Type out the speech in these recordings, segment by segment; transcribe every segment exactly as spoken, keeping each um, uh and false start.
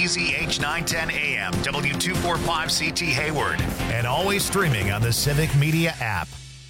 B Z H nine ten A M, W two forty-five C T Hayward, and always streaming on the Civic Media app.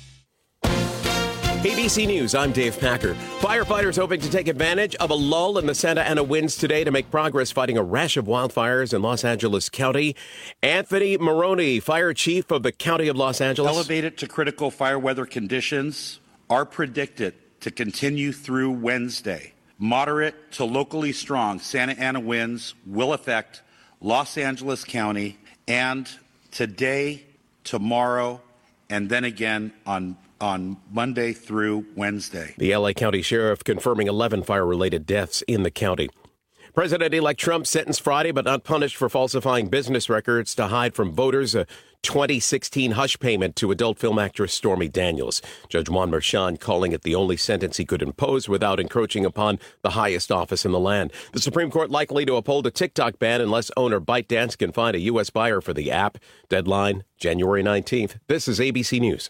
A B C News, I'm Dave Packer. Firefighters hoping to take advantage of a lull in the Santa Ana winds today to make progress fighting a rash of wildfires in Los Angeles County. Anthony Maroney, fire chief of the County of Los Angeles. Elevated to critical fire weather conditions are predicted to continue through Wednesday. Moderate to locally strong Santa Ana winds will affect Los Angeles County and today, tomorrow, and then again on on Monday through Wednesday. The L A County Sheriff confirming eleven fire-related deaths in the county. President-elect Trump sentenced Friday but not punished for falsifying business records to hide from voters a twenty sixteen hush payment to adult film actress Stormy Daniels. Judge Juan Merchan calling it the only sentence he could impose without encroaching upon the highest office in the land. The Supreme Court likely to uphold a TikTok ban unless owner ByteDance can find a U S buyer for the app. Deadline, January nineteenth. This is A B C News.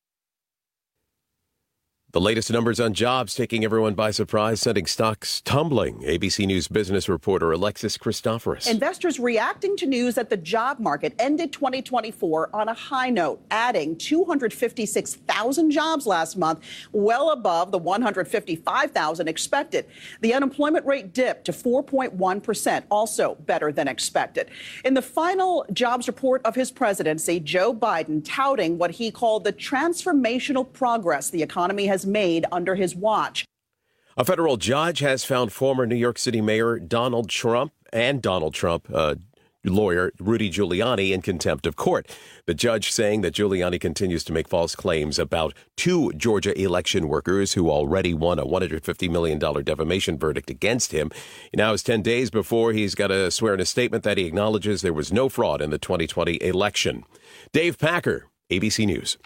The latest numbers on jobs taking everyone by surprise, sending stocks tumbling. A B C News business reporter Alexis Christoforous. Investors reacting to news that the job market ended twenty twenty-four on a high note, adding two hundred fifty-six thousand jobs last month, well above the one hundred fifty-five thousand expected. The unemployment rate dipped to four point one percent, also better than expected. In the final jobs report of his presidency, Joe Biden touting what he called the transformational progress the economy has made under his watch. A federal judge has found former New York City Mayor Donald Trump and Donald Trump uh, lawyer Rudy Giuliani in contempt of court. The judge saying that Giuliani continues to make false claims about two Georgia election workers who already won a one hundred fifty million dollars defamation verdict against him. Now it's ten days before he's got to swear in a statement that he acknowledges there was no fraud in the twenty twenty election. Dave Packer, A B C News.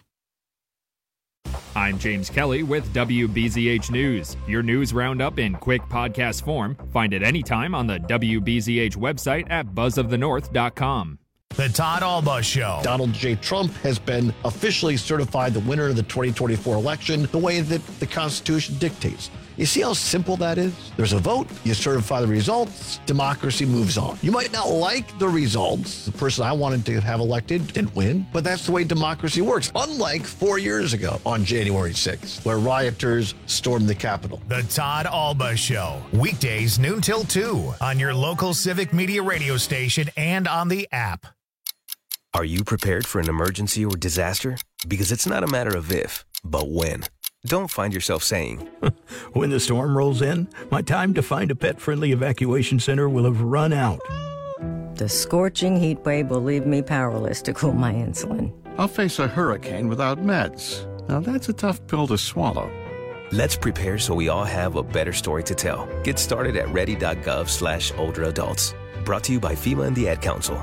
I'm James Kelly with W B Z H News, your news roundup in quick podcast form. Find it anytime on the W B Z H website at buzz of the north dot com. The Todd Alba Show. Donald J. Trump has been officially certified the winner of the twenty twenty-four election the way that the Constitution dictates. You see how simple that is? There's a vote, you certify the results, democracy moves on. You might not like the results. The person I wanted to have elected didn't win, but that's the way democracy works. Unlike four years ago on January sixth, where rioters stormed the Capitol. The Todd Alba Show. Weekdays noon till two on your local Civic Media radio station and on the app. Are you prepared for an emergency or disaster? Because it's not a matter of if, but when. Don't find yourself saying, when the storm rolls in, my time to find a pet-friendly evacuation center will have run out. The scorching heat wave will leave me powerless to cool my insulin. I'll face a hurricane without meds. Now that's a tough pill to swallow. Let's prepare so we all have a better story to tell. Get started at ready.gov slash older adults. Brought to you by FEMA and the Ad Council.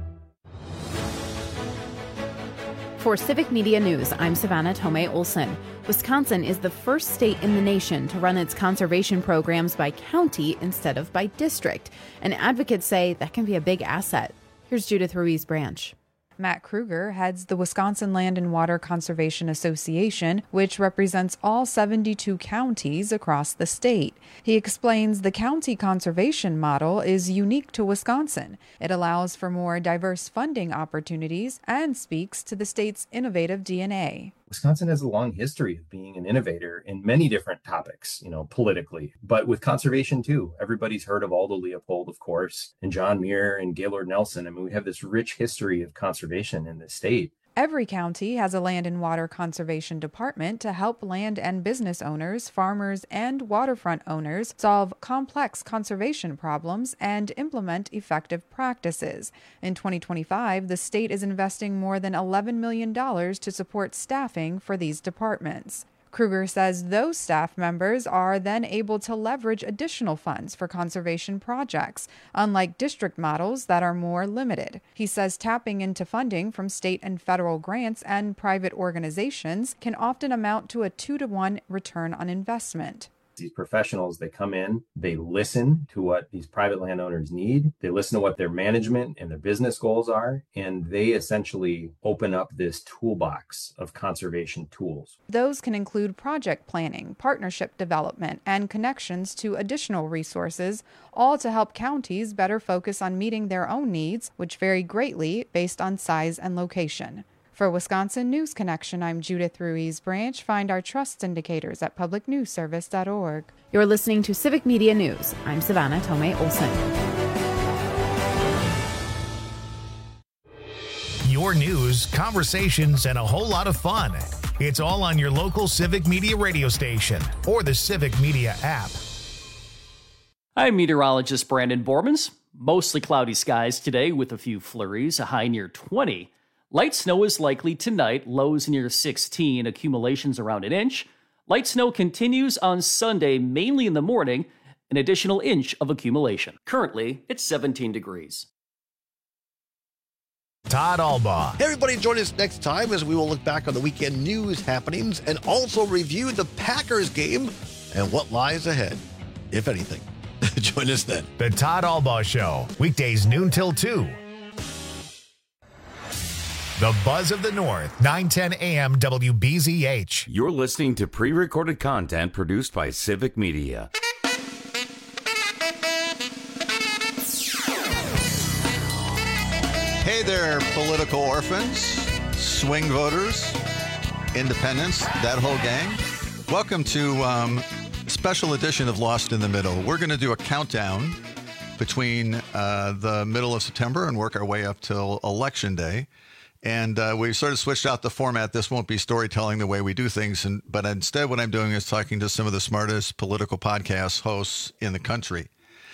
For Civic Media News, I'm Savannah Tomei Olson. Wisconsin is the first state in the nation to run its conservation programs by county instead of by district. And advocates say that can be a big asset. Here's Judith Ruiz Branch. Matt Kruger heads the Wisconsin Land and Water Conservation Association, which represents all seventy-two counties across the state. He explains the county conservation model is unique to Wisconsin. It allows for more diverse funding opportunities and speaks to the state's innovative D N A. Wisconsin has a long history of being an innovator in many different topics, you know, politically, but with conservation too. Everybody's heard of Aldo Leopold, of course, and John Muir and Gaylord Nelson. I mean, we have this rich history of conservation in the state. Every county has a land and water conservation department to help land and business owners, farmers, and waterfront owners solve complex conservation problems and implement effective practices. In twenty twenty-five, the state is investing more than eleven million dollars to support staffing for these departments. Kruger says those staff members are then able to leverage additional funds for conservation projects, unlike district models that are more limited. He says tapping into funding from state and federal grants and private organizations can often amount to a two to one return on investment. These professionals, they come in, they listen to what these private landowners need. They listen to what their management and their business goals are, and they essentially open up this toolbox of conservation tools. Those can include project planning, partnership development, and connections to additional resources, all to help counties better focus on meeting their own needs, which vary greatly based on size and location. For Wisconsin News Connection, I'm Judith Ruiz Branch. Find our trust indicators at public news service dot org. You're listening to Civic Media News. I'm Savannah Tomei Olson. Your news, conversations, and a whole lot of fun. It's all on your local Civic Media radio station or the Civic Media app. I'm meteorologist Brandon Bormans. Mostly cloudy skies today with a few flurries, a high near twenty. Light snow is likely tonight, lows near sixteen, accumulations around an inch. Light snow continues on Sunday, mainly in the morning, an additional inch of accumulation. Currently, it's seventeen degrees. Todd Albaugh. Hey everybody, join us next time as we will look back on the weekend news happenings and also review the Packers game and what lies ahead, if anything. Join us then. The Todd Albaugh Show, weekdays noon till two. The Buzz of the North, nine ten a.m. W B Z H. You're listening to pre-recorded content produced by Civic Media. Hey there, political orphans, swing voters, independents, that whole gang. Welcome to um, a special edition of Lost in the Middle. We're going to do a countdown between uh, the middle of September and work our way up till Election Day. And uh, we sort of switched out the format. This won't be storytelling the way we do things. And, but instead, what I'm doing is talking to some of the smartest political podcast hosts in the country.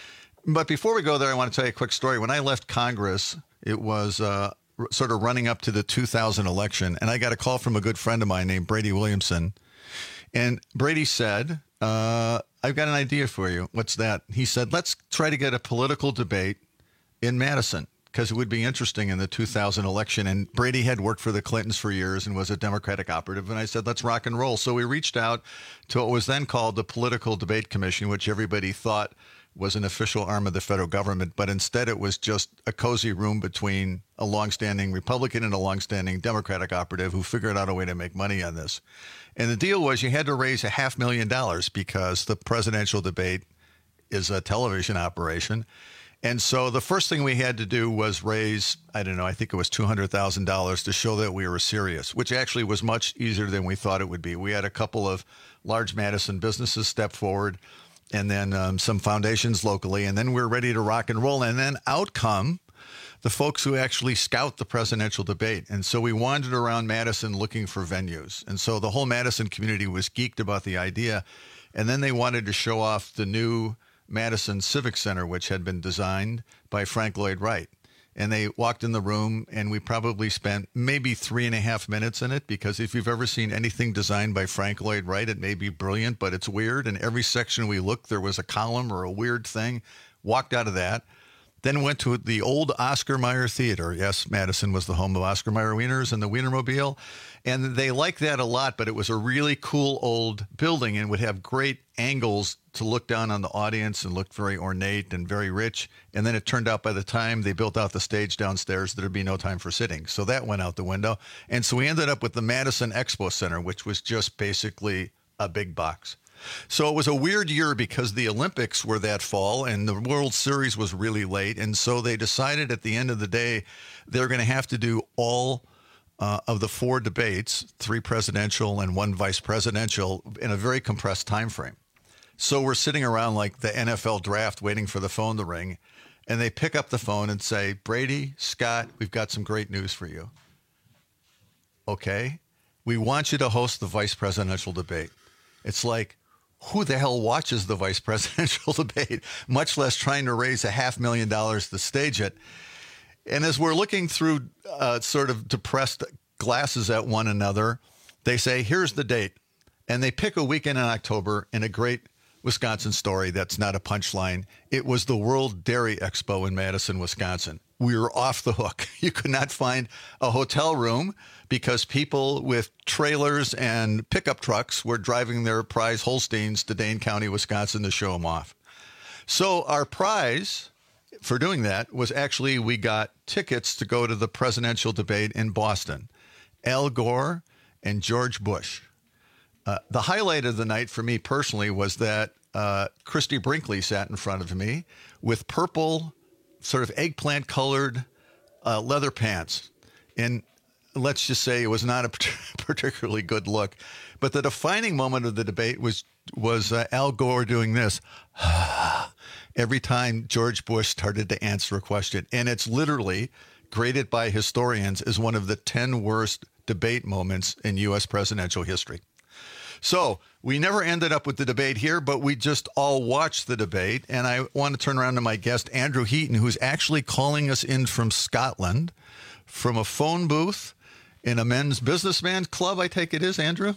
But before we go there, I want to tell you a quick story. When I left Congress, it was uh, r- sort of running up to the two thousand election. And I got a call from a good friend of mine named Brady Williamson. And Brady said, uh, I've got an idea for you. What's that? He said, let's try to get a political debate in Madison, because it would be interesting in the two thousand election. And Brady had worked for the Clintons for years and was a Democratic operative. And I said, let's rock and roll. So we reached out to what was then called the Political Debate Commission, which everybody thought was an official arm of the federal government. But instead, it was just a cozy room between a longstanding Republican and a longstanding Democratic operative who figured out a way to make money on this. And the deal was you had to raise a half million dollars because the presidential debate is a television operation. And so the first thing we had to do was raise, I don't know, I think it was two hundred thousand dollars to show that we were serious, which actually was much easier than we thought it would be. We had a couple of large Madison businesses step forward, and then um, some foundations locally, and then we're ready to rock and roll. And then out come the folks who actually scout the presidential debate. And so we wandered around Madison looking for venues. And so the whole Madison community was geeked about the idea. And then they wanted to show off the new Madison Civic Center, which had been designed by Frank Lloyd Wright. And they walked in the room, and we probably spent maybe three and a half minutes in it, because if you've ever seen anything designed by Frank Lloyd Wright, it may be brilliant, but it's weird. And every section we looked, there was a column or a weird thing. Walked out of that. Then went to the old Oscar Mayer Theater. Yes, Madison was the home of Oscar Mayer Wieners and the Wienermobile. And they liked that a lot, but it was a really cool old building and would have great angles to look down on the audience and looked very ornate and very rich. And then it turned out by the time they built out the stage downstairs, there'd be no time for sitting. So that went out the window. And so we ended up with the Madison Expo Center, which was just basically a big box. So it was a weird year because the Olympics were that fall and the World Series was really late. And so they decided at the end of the day, they're going to have to do all uh, of the four debates, three presidential and one vice presidential, in a very compressed time frame. So we're sitting around like the N F L draft waiting for the phone to ring. And they pick up the phone and say, Brady, Scott, we've got some great news for you. Okay. We want you to host the vice presidential debate. It's like, who the hell watches the vice presidential debate, much less trying to raise a half million dollars to stage it? And as we're looking through uh, sort of depressed glasses at one another, they say, here's the date. And they pick a weekend in October in a great Wisconsin story that's not a punchline. It was the World Dairy Expo in Madison, Wisconsin, we were off the hook. You could not find a hotel room because people with trailers and pickup trucks were driving their prize Holsteins to Dane County, Wisconsin to show them off. So our prize for doing that was actually we got tickets to go to the presidential debate in Boston. Al Gore and George Bush. Uh, the highlight of the night for me personally was that uh, Christy Brinkley sat in front of me with purple, sort of eggplant-colored uh, leather pants. And let's just say it was not a particularly good look. But the defining moment of the debate was was uh, Al Gore doing this every time George Bush started to answer a question. And it's literally graded by historians as one of the ten worst debate moments in U S presidential history. So we never ended up with the debate here, but we just all watched the debate. And I want to turn around to my guest, Andrew Heaton, who's actually calling us in from Scotland from a phone booth in a men's businessman club, I take it is, Andrew?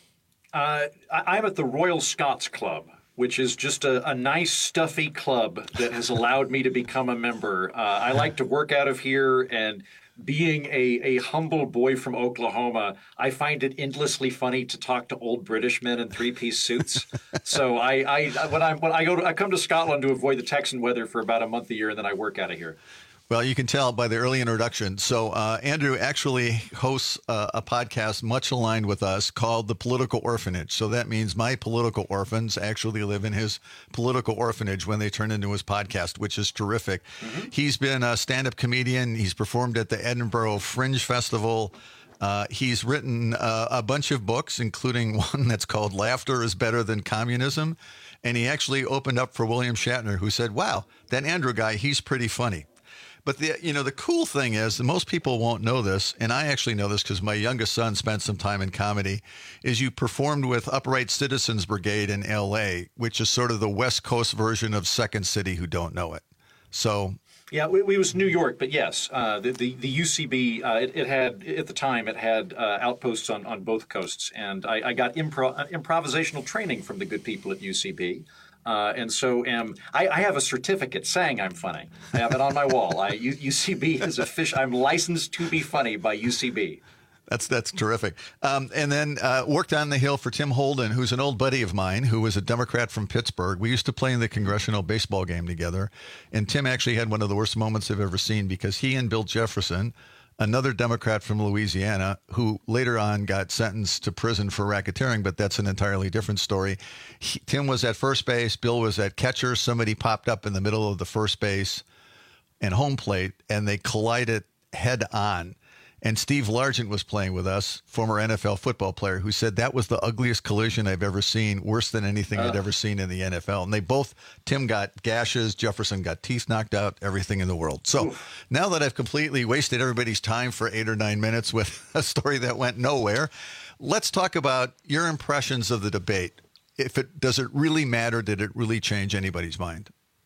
Uh, I'm at the Royal Scots Club, which is just a, a nice, stuffy club that has allowed me to become a member. Uh, I like to work out of here, and being a, a humble boy from Oklahoma, I find it endlessly funny to talk to old British men in three-piece suits. So I, I when I when I go to, I come to Scotland to avoid the Texan weather for about a month a year, and then I work out of here. Well, you can tell by the early introduction. So uh, Andrew actually hosts uh, a podcast much aligned with us called The Political Orphanage. So that means my political orphans actually live in his political orphanage when they turn into his podcast, which is terrific. Mm-hmm. He's been a stand-up comedian. He's performed at the Edinburgh Fringe Festival. Uh, he's written uh, a bunch of books, including one that's called Laughter is Better Than Communism. And he actually opened up for William Shatner, who said, wow, that Andrew guy, he's pretty funny. But the you know the cool thing is, and most people won't know this, and I actually know this because my youngest son spent some time in comedy, is you performed with Upright Citizens Brigade in L A, which is sort of the West Coast version of Second City, who don't know it. So yeah, we, we was New York, but yes, uh, the, the the U C B uh, it, it had at the time it had uh, outposts on, on both coasts, and I, I got impro- improvisational training from the good people at U C B. Uh, and so am I, I have a certificate saying I'm funny. I have it on my wall. I, U, UCB is official. I'm licensed to be funny by U C B. That's that's terrific. Um, and then uh, worked on the Hill for Tim Holden, who's an old buddy of mine, who was a Democrat from Pittsburgh. We used to play in the congressional baseball game together. And Tim actually had one of the worst moments I've ever seen because he and Bill Jefferson, another Democrat from Louisiana, who later on got sentenced to prison for racketeering, but that's an entirely different story. He, Tim was at first base. Bill was at catcher. Somebody popped up in the middle of the first base and home plate, and they collided head on. And Steve Largent was playing with us, former N F L football player, who said that was the ugliest collision I've ever seen, worse than anything uh. I'd ever seen in the N F L. And they both, Tim got gashes, Jefferson got teeth knocked out, everything in the world. So Oof. Now that I've completely wasted everybody's time for eight or nine minutes with a story that went nowhere, let's talk about your impressions of the debate. If it does it really matter? Did it really change anybody's mind?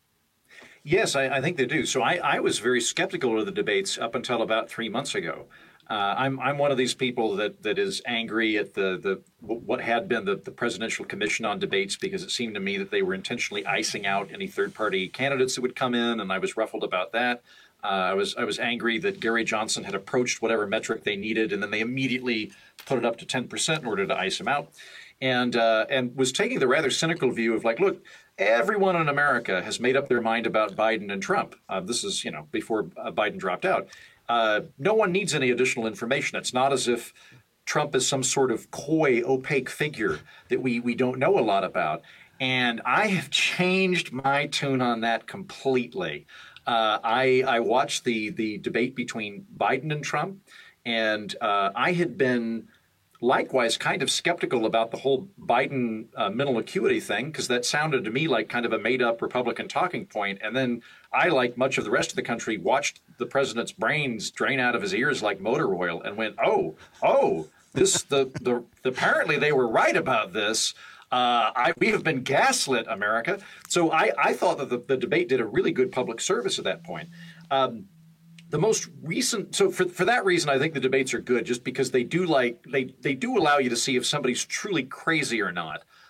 Yes, I, I think they do. So I, I was very skeptical of the debates up until about three months ago. Uh, I'm I'm one of these people that, that is angry at the, the what had been the, the Presidential Commission on Debates because it seemed to me that they were intentionally icing out any third-party candidates that would come in, and I was ruffled about that. Uh, I was I was angry that Gary Johnson had approached whatever metric they needed, and then they immediately put it up to ten percent in order to ice him out, and uh, and was taking the rather cynical view of like, look, everyone in America has made up their mind about Biden and Trump. Uh, this is you know before uh, Biden dropped out. Uh, no one needs any additional information. It's not as if Trump is some sort of coy, opaque figure that we, we don't know a lot about. And I have changed my tune on that completely. Uh, I, I watched the, the debate between Biden and Trump, and uh, I had been likewise kind of skeptical about the whole Biden uh, mental acuity thing, because that sounded to me like kind of a made-up Republican talking point. And then I, like much of the rest of the country, watched the president's brains drain out of his ears like motor oil and went, oh, oh, this the, the, the apparently they were right about this. Uh, I, we have been gaslit, America. So I, I thought that the, the debate did a really good public service at that point. Um, The most recent, so for for that reason, I think the debates are good, just because they do like they they do allow you to see if somebody's truly crazy or not.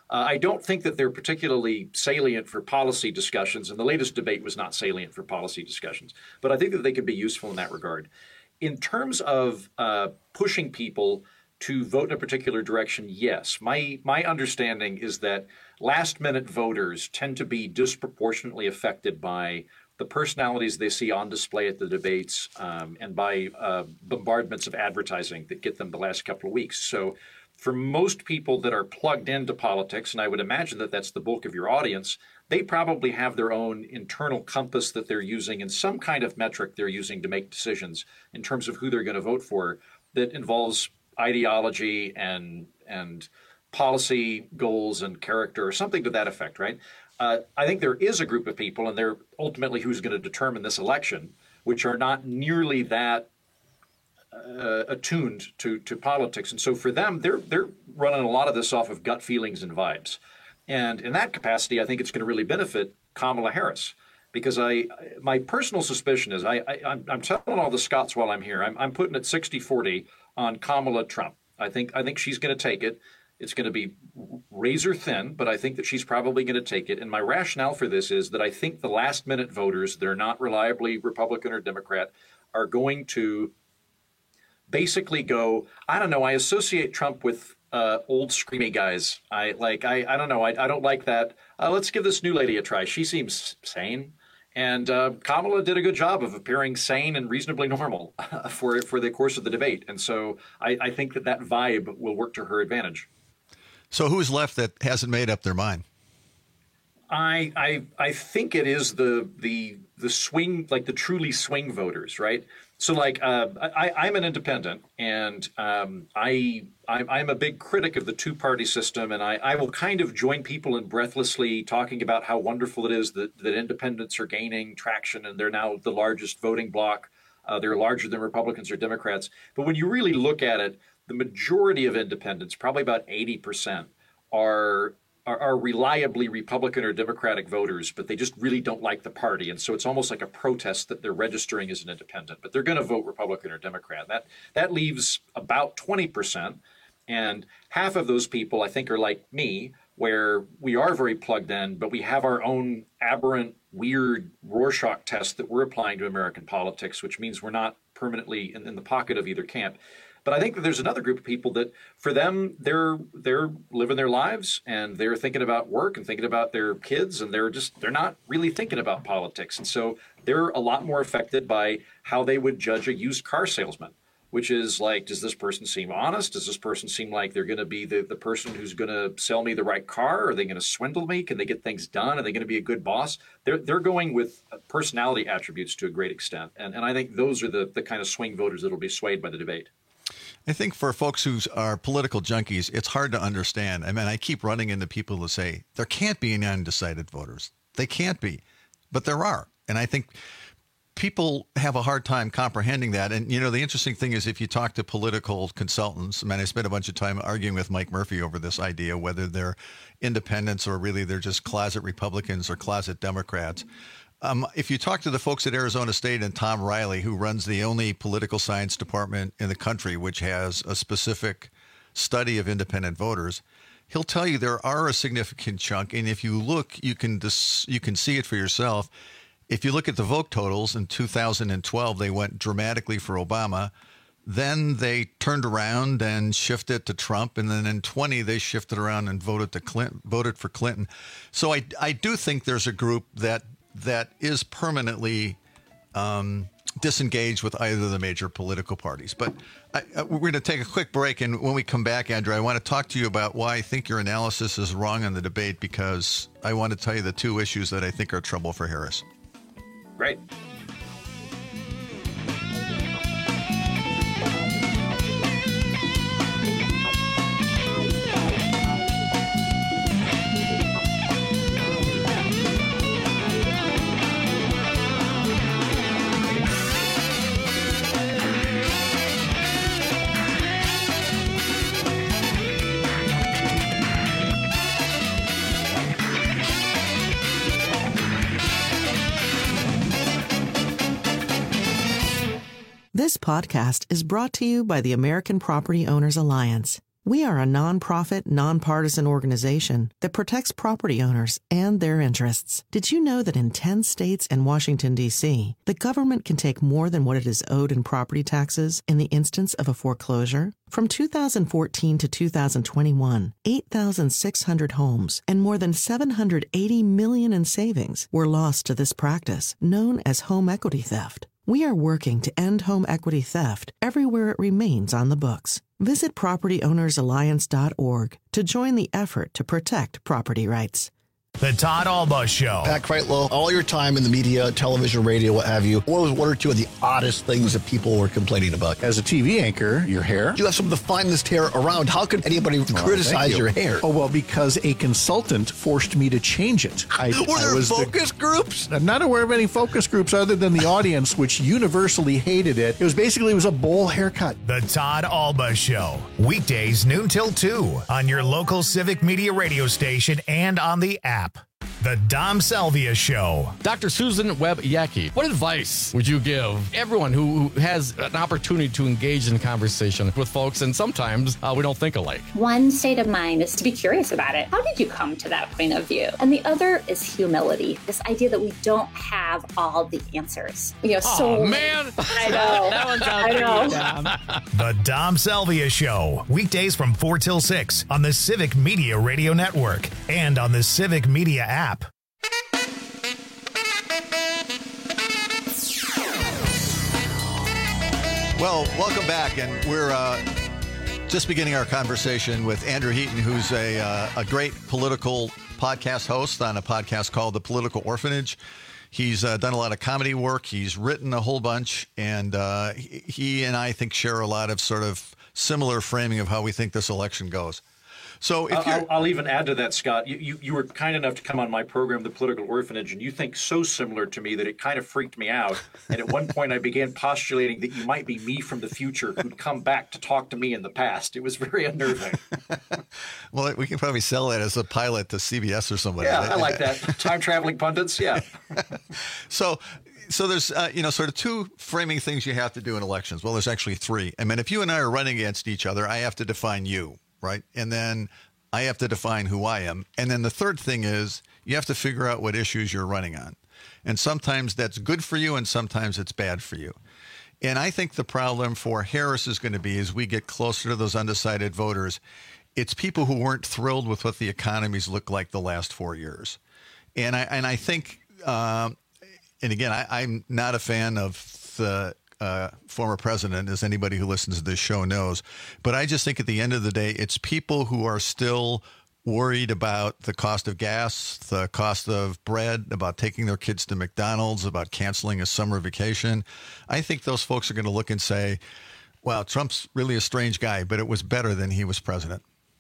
Uh, I don't think that they're particularly salient for policy discussions, and the latest debate was not salient for policy discussions. But I think that they can be useful in that regard. In terms of uh, pushing people to vote in a particular direction, yes. My my understanding is that last-minute voters tend to be disproportionately affected by the personalities they see on display at the debates um, and by uh, bombardments of advertising that get them the last couple of weeks. So for most people that are plugged into politics, and I would imagine that that's the bulk of your audience, they probably have their own internal compass that they're using and some kind of metric they're using to make decisions in terms of who they're going to vote for that involves ideology and and policy goals and character or something to that effect, right? Uh, I think there is a group of people, and they're ultimately who's going to determine this election, which are not nearly that uh, attuned to to politics. And so for them, they're they're running a lot of this off of gut feelings and vibes. And in that capacity, I think it's going to really benefit Kamala Harris. Because I, my personal suspicion is, I, I, I'm, I'm telling all the Scots while I'm here, I'm, I'm putting it sixty forty on Kamala Trump. I think I think she's going to take it. It's going to be razor thin, but I think that she's probably going to take it. And my rationale for this is that I think the last minute voters, they're not reliably Republican or Democrat, are going to basically go, I don't know, I associate Trump with uh, old screamy guys. I like, I, I don't know, I, I don't like that. Uh, let's give this new lady a try. She seems sane. And uh, Kamala did a good job of appearing sane and reasonably normal for for the course of the debate. And so I, I think that that vibe will work to her advantage. So who's left that hasn't made up their mind? I I I think it is the the the swing, like the truly swing voters, right? So like uh, I, I'm an independent, and um, I I'm, I'm a big critic of the two-party system, and I, I will kind of join people in breathlessly talking about how wonderful it is that, that independents are gaining traction, and they're now the largest voting bloc. Uh, they're larger than Republicans or Democrats. But when you really look at it, the majority of independents, probably about eighty percent, are Are, are reliably Republican or Democratic voters, but they just really don't like the party. And so it's almost like a protest that they're registering as an independent, but they're going to vote Republican or Democrat. That that leaves about twenty percent. And half of those people, I think, are like me, where we are very plugged in, but we have our own aberrant, weird Rorschach test that we're applying to American politics, which means we're not permanently in, in the pocket of either camp. But I think that there's another group of people that, for them, they're they're living their lives, and they're thinking about work and thinking about their kids, and they're just they're not really thinking about politics. And so they're a lot more affected by how they would judge a used car salesman, which is like, does this person seem honest? Does this person seem like they're going to be the, the person who's going to sell me the right car? Are they going to swindle me? Can they get things done? Are they going to be a good boss? They're they're going with personality attributes to a great extent. And and I think those are the, the kind of swing voters that will be swayed by the debate. I think for folks who are political junkies, it's hard to understand. I mean, I keep running into people who say there can't be any undecided voters. They can't be, but there are. And I think people have a hard time comprehending that. And, you know, the interesting thing is if you talk to political consultants, I mean, I spent a bunch of time arguing with Mike Murphy over this idea, whether they're independents or really they're just closet Republicans or closet Democrats. Um, if you talk to the folks at Arizona State and Tom Riley, who runs the only political science department in the country, which has a specific study of independent voters, he'll tell you there are a significant chunk. And if you look, you can dis- you can see it for yourself. If you look at the vote totals in two thousand twelve, they went dramatically for Obama. Then they turned around and shifted to Trump. And then in twenty, they shifted around and voted to Clinton, voted for Clinton. So I, I do think there's a group that that is permanently um, disengaged with either of the major political parties. But I, I, we're going to take a quick break. And when we come back, Andrew, I want to talk to you about why I think your analysis is wrong on the debate, because I want to tell you the two issues that I think are trouble for Harris. Great. This podcast is brought to you by the American Property Owners Alliance. We are a nonprofit, nonpartisan organization that protects property owners and their interests. Did you know that in ten states and Washington, D C, the government can take more than what it is owed in property taxes in the instance of a foreclosure? From two thousand fourteen to two thousand twenty-one, eight thousand six hundred homes and more than seven hundred eighty million dollars in savings were lost to this practice, known as home equity theft. We are working to end home equity theft everywhere it remains on the books. Visit property owners alliance dot org to join the effort to protect property rights. The Todd Alba Show. Pat Kreitlow, all your time in the media, television, radio, what have you, what was one or two of the oddest things that people were complaining about? As a T V anchor, your hair. You have some of the finest hair around. How could anybody oh, criticize you. your hair? Oh, well, because a consultant forced me to change it. I, were there I was focus the, groups? I'm not aware of any focus groups other than the audience, which universally hated it. It was basically, it was a bowl haircut. The Todd Alba Show. Weekdays noon till two on your local Civic Media radio station and on the app. The Dom Salvia Show. Doctor Susan Webb-Yackey, what advice would you give everyone who, who has an opportunity to engage in conversation with folks, and sometimes uh, we don't think alike? One state of mind is to be curious about it. How did you come to that point of view? And the other is humility, this idea that we don't have all the answers. You know, oh, so man. I know. That one's out I for know. you, Dom. The Dom Salvia Show. Weekdays from four till six on the Civic Media Radio Network and on the Civic Media app. Well, welcome back, and we're uh, just beginning our conversation with Andrew Heaton, who's a uh, a great political podcast host on a podcast called The Political Orphanage. He's uh, done a lot of comedy work. He's written a whole bunch, and uh, he, he and I think share a lot of sort of similar framing of how we think this election goes. So if I'll, I'll even add to that, Scott. You, you you were kind enough to come on my program, The Political Orphanage, and you think so similar to me that it kind of freaked me out. And at one point, I began postulating that you might be me from the future who'd come back to talk to me in the past. It was very unnerving. Well, we can probably sell it as a pilot to C B S or somebody. Yeah, I like that. Time traveling pundits. Yeah. So. So there's, uh, you know, sort of two framing things you have to do in elections. Well, there's actually three. I mean, if you and I are running against each other, I have to define you, right? And then I have to define who I am. And then the third thing is you have to figure out what issues you're running on. And sometimes that's good for you and sometimes it's bad for you. And I think the problem for Harris is going to be as we get closer to those undecided voters, it's people who weren't thrilled with what the economies looked like the last four years. And I, and I think... Uh, And again, I, I'm not a fan of the uh, former president, as anybody who listens to this show knows. But I just think at the end of the day, it's people who are still worried about the cost of gas, the cost of bread, about taking their kids to McDonald's, about canceling a summer vacation. I think those folks are going to look and say, wow, Trump's really a strange guy, but it was better than he was president.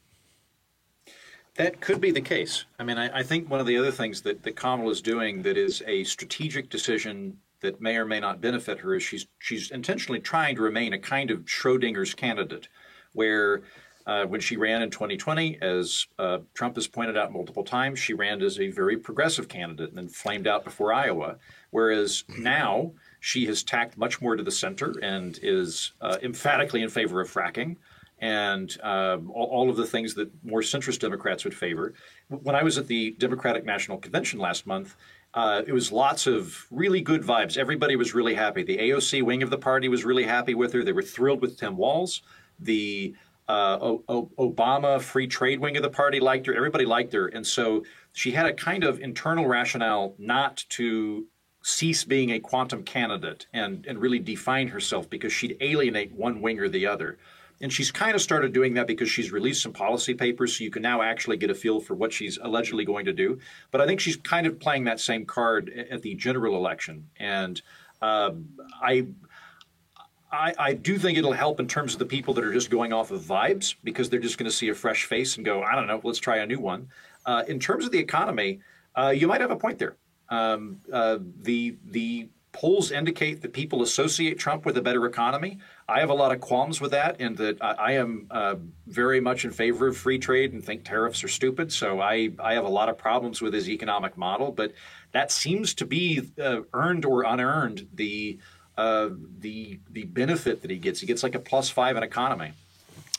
That could be the case. I mean, I, I think one of the other things that, that Kamala is doing that is a strategic decision that may or may not benefit her is she's she's intentionally trying to remain a kind of Schrodinger's candidate, where uh, when she ran in twenty twenty, as uh, Trump has pointed out multiple times, she ran as a very progressive candidate and then flamed out before Iowa, whereas now she has tacked much more to the center and is uh, emphatically in favor of fracking. And uh, all, all of the things that more centrist Democrats would favor. When I was at the Democratic National Convention last month, uh, it was lots of really good vibes. Everybody was really happy. The A O C wing of the party was really happy with her. They were thrilled with Tim Walz. The uh, o- o- Obama free trade wing of the party liked her. Everybody liked her. And so she had a kind of internal rationale not to cease being a quantum candidate and, and really define herself because she'd alienate one wing or the other. And she's kind of started doing that because she's released some policy papers, so you can now actually get a feel for what she's allegedly going to do. But I think she's kind of playing that same card at the general election. And uh, I, I, I do think it'll help in terms of the people that are just going off of vibes because they're just going to see a fresh face and go, I don't know, let's try a new one. Uh, in terms of the economy, uh, you might have a point there. Um, uh, the the polls indicate that people associate Trump with a better economy. I have a lot of qualms with that, and that I, I am uh, very much in favor of free trade and think tariffs are stupid. So I, I have a lot of problems with his economic model, but that seems to be uh, earned or unearned the uh, the the benefit that he gets. He gets like a plus five in economy.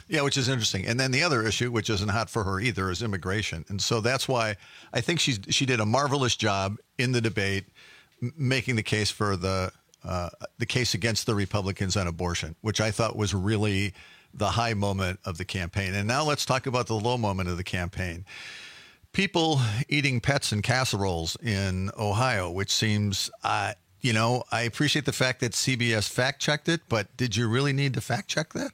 Yeah, which is interesting. And then the other issue, which isn't hot for her either, is immigration. And so that's why I think she's she did a marvelous job in the debate, m- making the case for the uh, the case against the Republicans on abortion, which I thought was really the high moment of the campaign. And now let's talk about the low moment of the campaign. People eating pets in casseroles in Ohio, which seems, uh, you know, I appreciate the fact that C B S fact-checked it, but did you really need to fact-check that?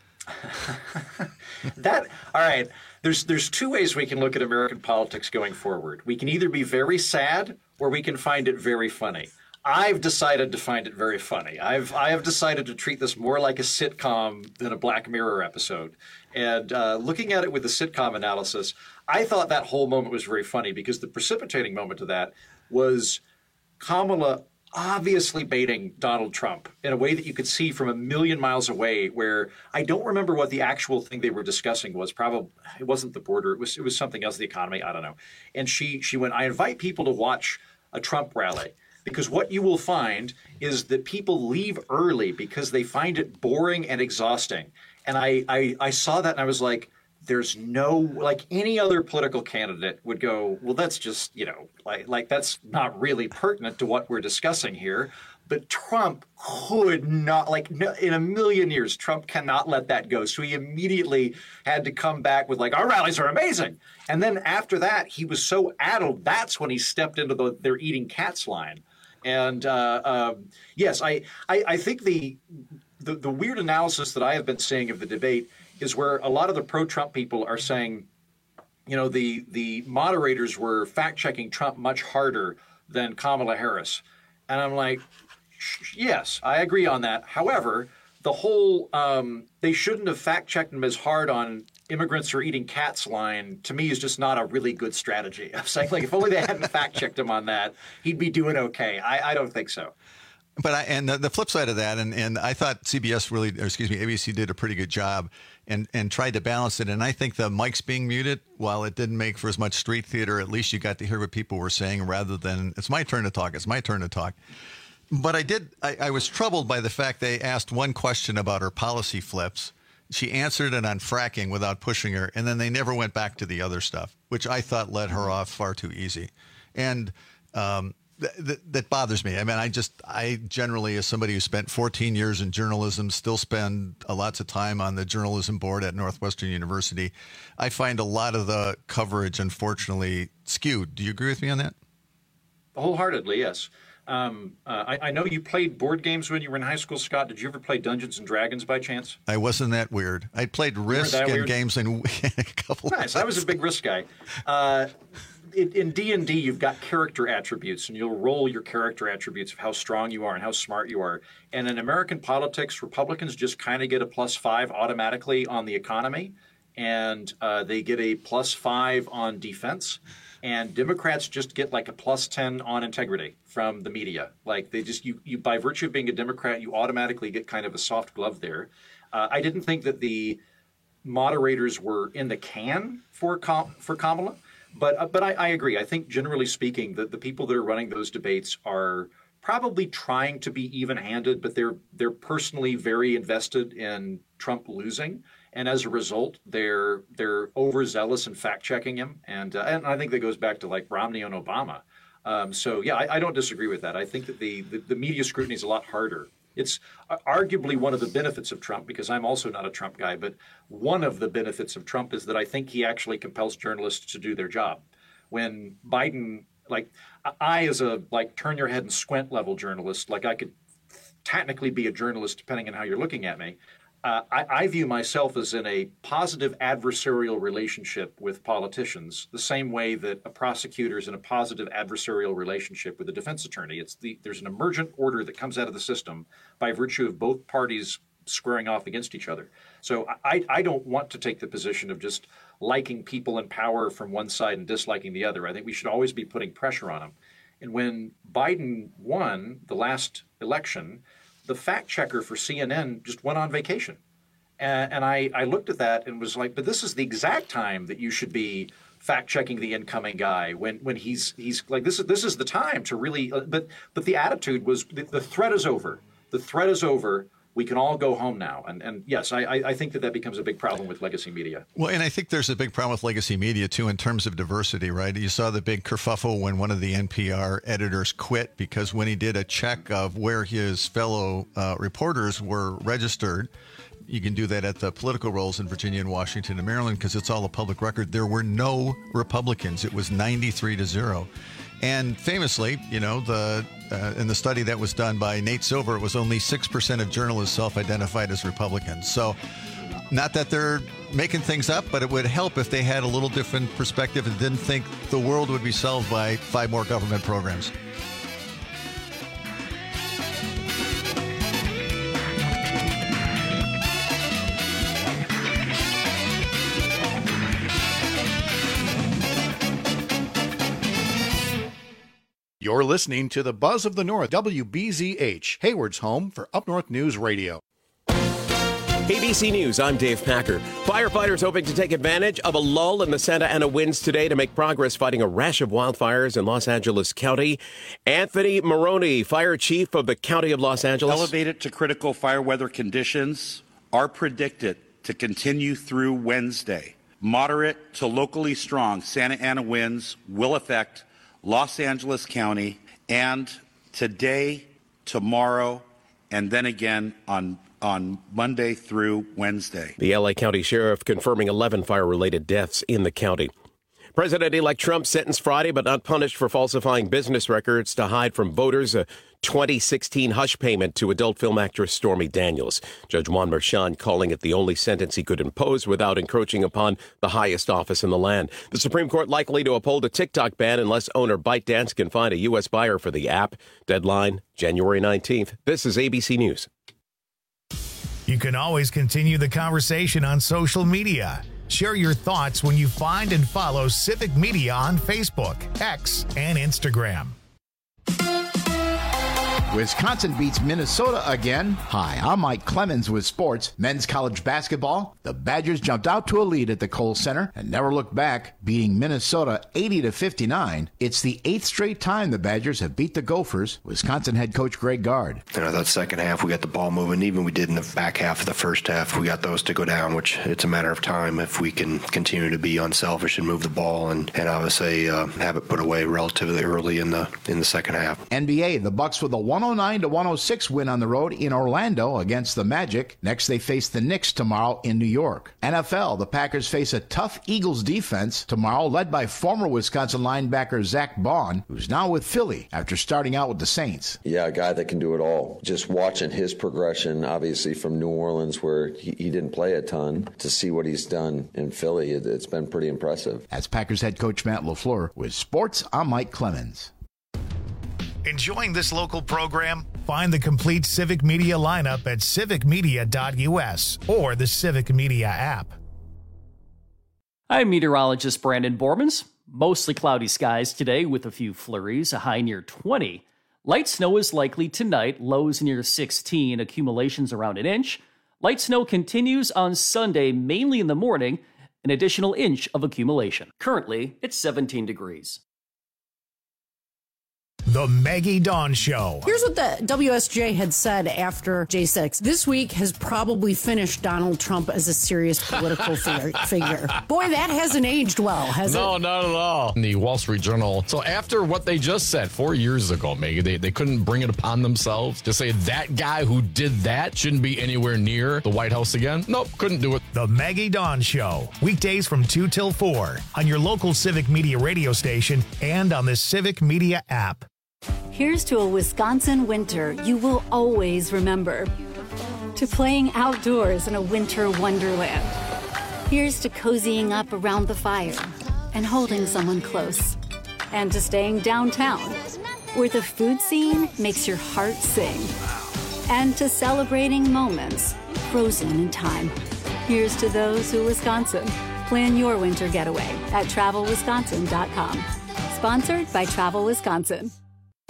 that all right. There's there's two ways we can look at American politics going forward. We can either be very sad or we can find it very funny. I've decided to find it very funny. I've I have decided to treat this more like a sitcom than a Black Mirror episode. And uh, looking at it with the sitcom analysis, I thought that whole moment was very funny because the precipitating moment of that was Kamala obviously baiting Donald Trump in a way that you could see from a million miles away, where I don't remember what the actual thing they were discussing was. Probably it wasn't the border. It was it was something else, the economy. I don't know. And she she went, I invite people to watch a Trump rally because what you will find is that people leave early because they find it boring and exhausting. And I I, I saw that and I was like, there's no, like any other political candidate would go, well, that's just, you know, like, like that's not really pertinent to what we're discussing here. But Trump could not, like no, in a million years, Trump cannot let that go. So he immediately had to come back with like, our rallies are amazing. And then after that, he was so addled. That's when he stepped into the they're eating cats line. And uh, um, yes, I, I, I think the, the the weird analysis that I have been seeing of the debate is where a lot of the pro-Trump people are saying, you know, the the moderators were fact-checking Trump much harder than Kamala Harris. And I'm like, yes, I agree on that. However, the whole um, they shouldn't have fact-checked him as hard on immigrants are eating cats line, to me, is just not a really good strategy. I'm saying, like, if only they hadn't fact-checked him on that, he'd be doing okay. I, I don't think so. But I, and the, the flip side of that, and, and I thought C B S really, or excuse me, A B C did a pretty good job and, and tried to balance it. And I think the mics being muted, while it didn't make for as much street theater, at least you got to hear what people were saying rather than, it's my turn to talk, it's my turn to talk. But I did, I, I was troubled by the fact they asked one question about her policy flips. She answered it on fracking without pushing her, and then they never went back to the other stuff, which I thought let her off far too easy. And, um, Th- th- that bothers me. I mean, I just, I generally, as somebody who spent fourteen years in journalism, still spend a lots of time on the journalism board at Northwestern University. I find a lot of the coverage, unfortunately, skewed. Do you agree with me on that? Wholeheartedly, yes. Um, uh, I, I know you played board games when you were in high school, Scott. Did you ever play Dungeons and Dragons by chance? I wasn't that weird. I played Risk and weird? games in a couple nice. of Nice. I was a big Risk guy. Uh, In D and D, you've got character attributes, and you'll roll your character attributes of how strong you are and how smart you are. And in American politics, Republicans just kind of get a plus five automatically on the economy, and uh, they get a plus five on defense. And Democrats just get like a plus ten on integrity from the media. Like they just, you, you by virtue of being a Democrat, you automatically get kind of a soft glove there. Uh, I didn't think that the moderators were in the can for Com- for Kamala. But uh, but I, I agree. I think generally speaking, that the people that are running those debates are probably trying to be even-handed, but they're they're personally very invested in Trump losing, and as a result, they're they're overzealous in fact-checking him. And uh, and I think that goes back to like Romney and Obama. Um, so yeah, I, I don't disagree with that. I think that the, the the media scrutiny is a lot harder. It's arguably one of the benefits of Trump, because I'm also not a Trump guy, but one of the benefits of Trump is that I think he actually compels journalists to do their job. When Biden, like I as a like turn your head and squint level journalist, like I could technically be a journalist depending on how you're looking at me. Uh, I, I view myself as in a positive adversarial relationship with politicians, the same way that a prosecutor is in a positive adversarial relationship with a defense attorney. It's the there's an emergent order that comes out of the system by virtue of both parties squaring off against each other. So I, I don't want to take the position of just liking people in power from one side and disliking the other. I think we should always be putting pressure on them. And when Biden won the last election, the fact checker for C N N just went on vacation. And, and I, I looked at that and was like, but this is the exact time that you should be fact checking the incoming guy when, when he's he's like, this is this is the time to really. Uh, but but the attitude was the, the threat is over. The threat is over. we can all go home now. And, and yes, I, I think that that becomes a big problem with legacy media. Well, and I think there's a big problem with legacy media, too, in terms of diversity, right? You saw the big kerfuffle when one of the N P R editors quit because when he did a check of where his fellow uh, reporters were registered, you can do that at the political roles in Virginia and Washington and Maryland because it's all a public record. There were no Republicans. It was ninety-three to zero. And famously, you know, the uh, in the study that was done by Nate Silver, it was only six percent of journalists self-identified as Republicans. So not that they're making things up, but it would help if they had a little different perspective and didn't think the world would be solved by five more government programs. You're listening to the Buzz of the North, W B Z H, Hayward's home for Up North News Radio. A B C News, I'm Dave Packer. Firefighters hoping to take advantage of a lull in the Santa Ana winds today to make progress fighting a rash of wildfires in Los Angeles County. Anthony Maroney, fire chief of the County of Los Angeles. Elevated to critical fire weather conditions are predicted to continue through Wednesday. Moderate to locally strong Santa Ana winds will affect Los Angeles County, and today, tomorrow, and then again on on Monday through Wednesday. The L A County Sheriff confirming eleven fire-related deaths in the county. President-elect Trump sentenced Friday but not punished for falsifying business records to hide from voters a twenty sixteen hush payment to adult film actress Stormy Daniels. Judge Juan Merchan calling it the only sentence he could impose without encroaching upon the highest office in the land. The Supreme Court likely to uphold a TikTok ban unless owner ByteDance can find a U S buyer for the app. Deadline, January nineteenth. This is A B C News. You can always continue the conversation on social media. Share your thoughts when you find and follow Civic Media on Facebook, X, and Instagram. Wisconsin beats Minnesota again. Hi, I'm Mike Clemens with sports. Men's college basketball. The Badgers jumped out to a lead at the Kohl Center and never looked back, beating Minnesota eighty to fifty-nine. It's the eighth straight time the Badgers have beat the Gophers. Wisconsin head coach Greg Gard. You know, that second half, we got the ball moving. Even we did in the back half of the first half, we got those to go down, which it's a matter of time if we can continue to be unselfish and move the ball and, and obviously uh, have it put away relatively early in the in the second half. N B A, the Bucks with a one oh nine to one oh six win on the road in Orlando against the Magic. Next, they face the Knicks tomorrow in New York. N F L, the Packers face a tough Eagles defense tomorrow, led by former Wisconsin linebacker Zach Baun, who's now with Philly after starting out with the Saints. Yeah, a guy that can do it all. Just watching his progression, obviously from New Orleans, where he, he didn't play a ton, to see what he's done in Philly, it, it's been pretty impressive. As Packers head coach Matt LaFleur, with sports, I'm Mike Clemens. Enjoying this local program? Find the complete Civic Media lineup at civic media dot u s or the Civic Media app. I'm meteorologist Brandon Bormans. Mostly cloudy skies today with a few flurries, a high near twenty. Light snow is likely tonight, lows near sixteen, accumulations around an inch. Light snow continues on Sunday, mainly in the morning, an additional inch of accumulation. Currently, it's seventeen degrees. The Maggie Dawn Show. Here's what the W S J had said after J six. This week has probably finished Donald Trump as a serious political figure. Boy, that hasn't aged well, has no, it? No, not at all. In the Wall Street Journal. So after what they just said four years ago, Maggie, they, they couldn't bring it upon themselves to say that guy who did that shouldn't be anywhere near the White House again. Nope, couldn't do it. The Maggie Dawn Show. Weekdays from two till four on your local Civic Media radio station and on the Civic Media app. Here's to a Wisconsin winter you will always remember. To playing outdoors in a winter wonderland. Here's to cozying up around the fire and holding someone close. And to staying downtown, where the food scene makes your heart sing. And to celebrating moments frozen in time. Here's to those who Wisconsin. Plan your winter getaway at travel wisconsin dot com. Sponsored by Travel Wisconsin.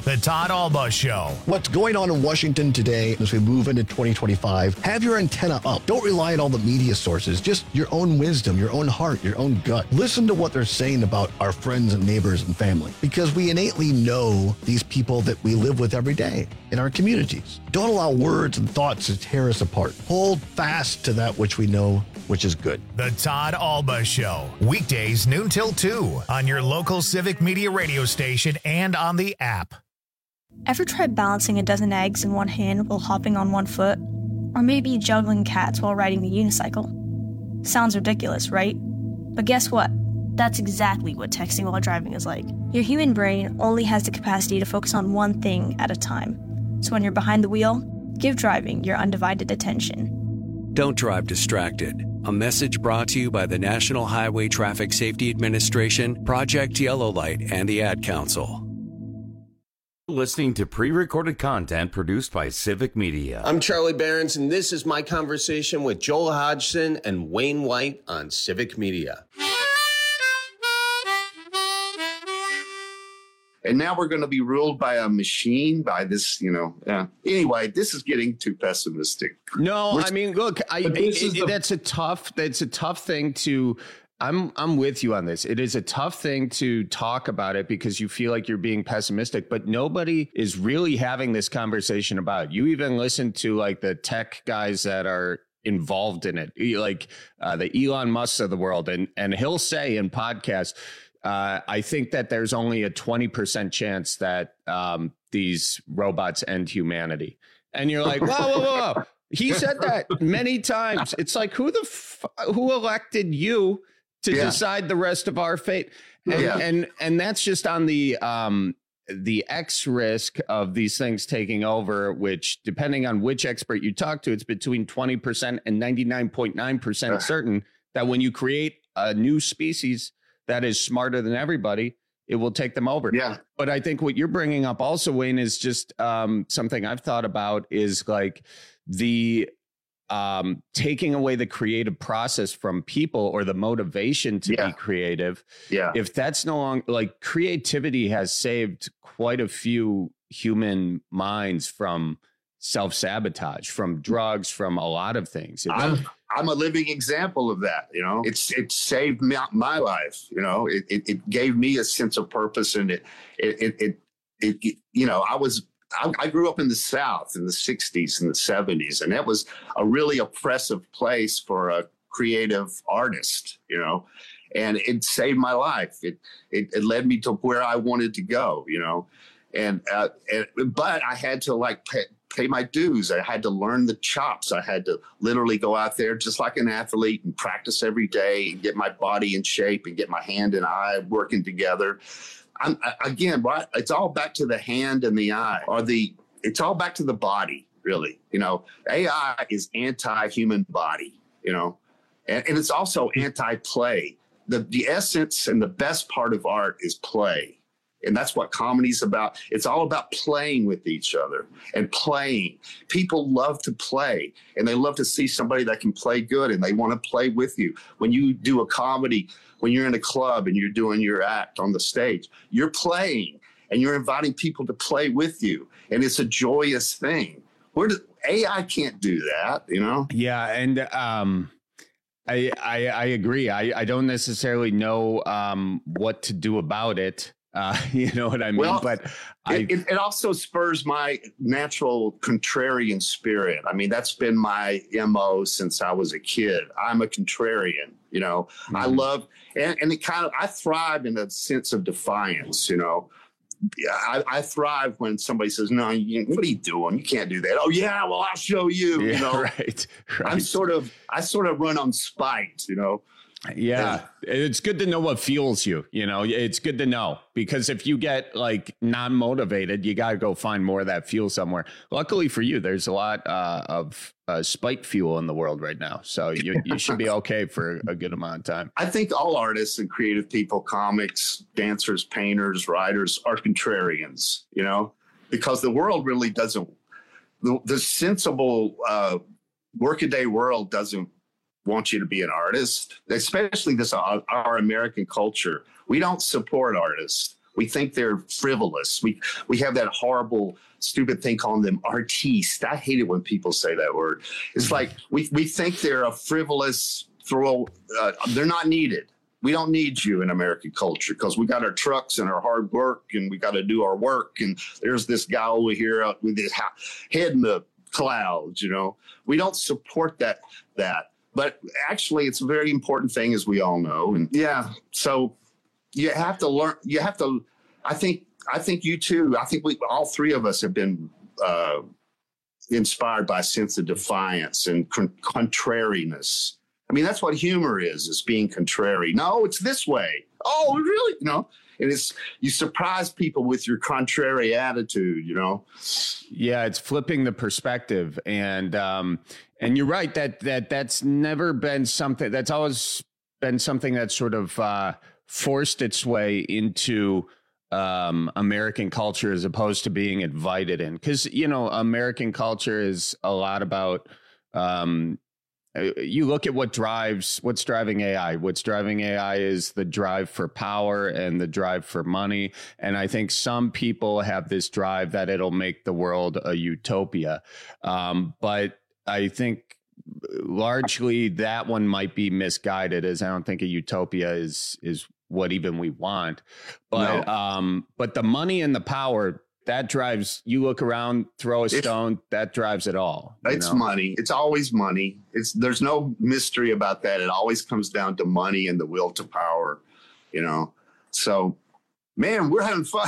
The Todd Alba Show. What's going on in Washington today as we move into twenty twenty-five? Have your antenna up. Don't rely on all the media sources. Just your own wisdom, your own heart, your own gut. Listen to what they're saying about our friends and neighbors and family, because we innately know these people that we live with every day in our communities. Don't allow words and thoughts to tear us apart. Hold fast to that which we know, which is good. The Todd Alba Show. Weekdays noon till two on your local Civic Media radio station and on the app. Ever tried balancing a dozen eggs in one hand while hopping on one foot? Or maybe juggling cats while riding the unicycle? Sounds ridiculous, right? But guess what? That's exactly what texting while driving is like. Your human brain only has the capacity to focus on one thing at a time. So when you're behind the wheel, give driving your undivided attention. Don't drive distracted. A message brought to you by the National Highway Traffic Safety Administration, Project Yellow Light, and the Ad Council. Listening to pre-recorded content produced by Civic Media. I'm Charlie Behrens, and this is my conversation with Joel Hodgson and Wayne White on Civic Media. And now we're going to be ruled by a machine, by this, you know. Yeah. Anyway, this is getting too pessimistic. No, We're, I mean, look, I, it, it, the, that's a tough. That's a tough thing to. I'm I'm with you on this. It is a tough thing to talk about it because you feel like you're being pessimistic, but nobody is really having this conversation about it. You even listen to like the tech guys that are involved in it, like uh, the Elon Musk of the world, and and he'll say in podcasts, uh, I think that there's only a twenty percent chance that um, these robots end humanity, and you're like, whoa, whoa, whoa, whoa. He said that many times. It's like, who the f- who elected you to yeah. decide the rest of our fate? And, yeah. and and that's just on the um the X risk of these things taking over, which depending on which expert you talk to, it's between twenty percent and ninety-nine point nine percent certain that when you create a new species that is smarter than everybody, it will take them over. Yeah. But I think what you're bringing up also, Wayne, is just um, something I've thought about is like the um, taking away the creative process from people or the motivation to yeah. be creative. Yeah. If that's no longer like creativity has saved quite a few human minds from self-sabotage, from drugs, from a lot of things. I'm, I'm a living example of that. You know, it's, it saved me, my life. You know, it, it, it gave me a sense of purpose, and it, it, it, it, it, it you know, I was, I, I grew up in the South in the sixties and the seventies, and that was a really oppressive place for a creative artist, you know, and it saved my life. It, it, it led me to where I wanted to go, you know, and, uh, and but I had to like pay, pay my dues. I had to learn the chops. I had to literally go out there just like an athlete and practice every day and get my body in shape and get my hand and eye working together. I'm, again, right? It's all back to the hand and the eye, or the. It's all back to the body, really. You know, A I is anti-human body. You know, and, and it's also anti-play. The the essence and the best part of art is play, and that's what comedy's about. It's all about playing with each other and playing. People love to play, and they love to see somebody that can play good, and they want to play with you. When you do a comedy, when you're in a club and you're doing your act on the stage, you're playing and you're inviting people to play with you. And it's a joyous thing. Where does A I can't do that, you know? Yeah. And um, I, I, I agree. I, I don't necessarily know um, what to do about it. Uh, you know what I mean? Well, but it, I, it, it also spurs my natural contrarian spirit. I mean, that's been my M O since I was a kid. I'm a contrarian, you know. Mm-hmm. I love, and, and it kind of, I thrive in a sense of defiance, you know. I, I thrive when somebody says, no, you, what are you doing? You can't do that. Oh, yeah, well, I'll show you, yeah, you know. Right, right. I'm sort of, I sort of run on spite, you know. Yeah, it's good to know what fuels you. You know, it's good to know, because if you get like non-motivated, you got to go find more of that fuel somewhere. Luckily for you, there's a lot uh, of uh, spike fuel in the world right now. So you, you should be okay for a good amount of time. I think all artists and creative people, comics, dancers, painters, writers are contrarians, you know, because the world really doesn't, the, the sensible uh, workaday world doesn't want you to be an artist, especially this our, our American culture. We don't support artists. We think they're frivolous. We we have that horrible, stupid thing calling them artistes. I hate it when people say that word. It's like we we think they're a frivolous throw. Uh, they're not needed. We don't need you in American culture because we got our trucks and our hard work and we got to do our work. And there's this guy over here out with his head in the clouds. You know, we don't support that that. But actually, it's a very important thing, as we all know. And yeah, so you have to learn. You have to. I think. I think you too. I think we all three of us have been uh, inspired by a sense of defiance and con- contrariness. I mean, that's what humor is: is being contrary. No, it's this way. Oh, really? You know. And it's you surprise people with your contrary attitude. You know. Yeah, it's flipping the perspective, and um, and you're right that that that's never been something that's always been something that's sort of uh, forced its way into um, American culture as opposed to being invited in. Because you know, American culture is a lot about. Um, You look at what drives, what's driving A I. What's driving A I is the drive for power and the drive for money. And I think some people have this drive that it'll make the world a utopia. Um, but I think largely that one might be misguided, as I don't think a utopia is is what even we want. But no. um, but the money and the power, that drives, you look around, throw a stone, it's, that drives it all. It's know? money. It's always money. It's there's no mystery about that. It always comes down to money and the will to power, you know. So, man, we're having fun.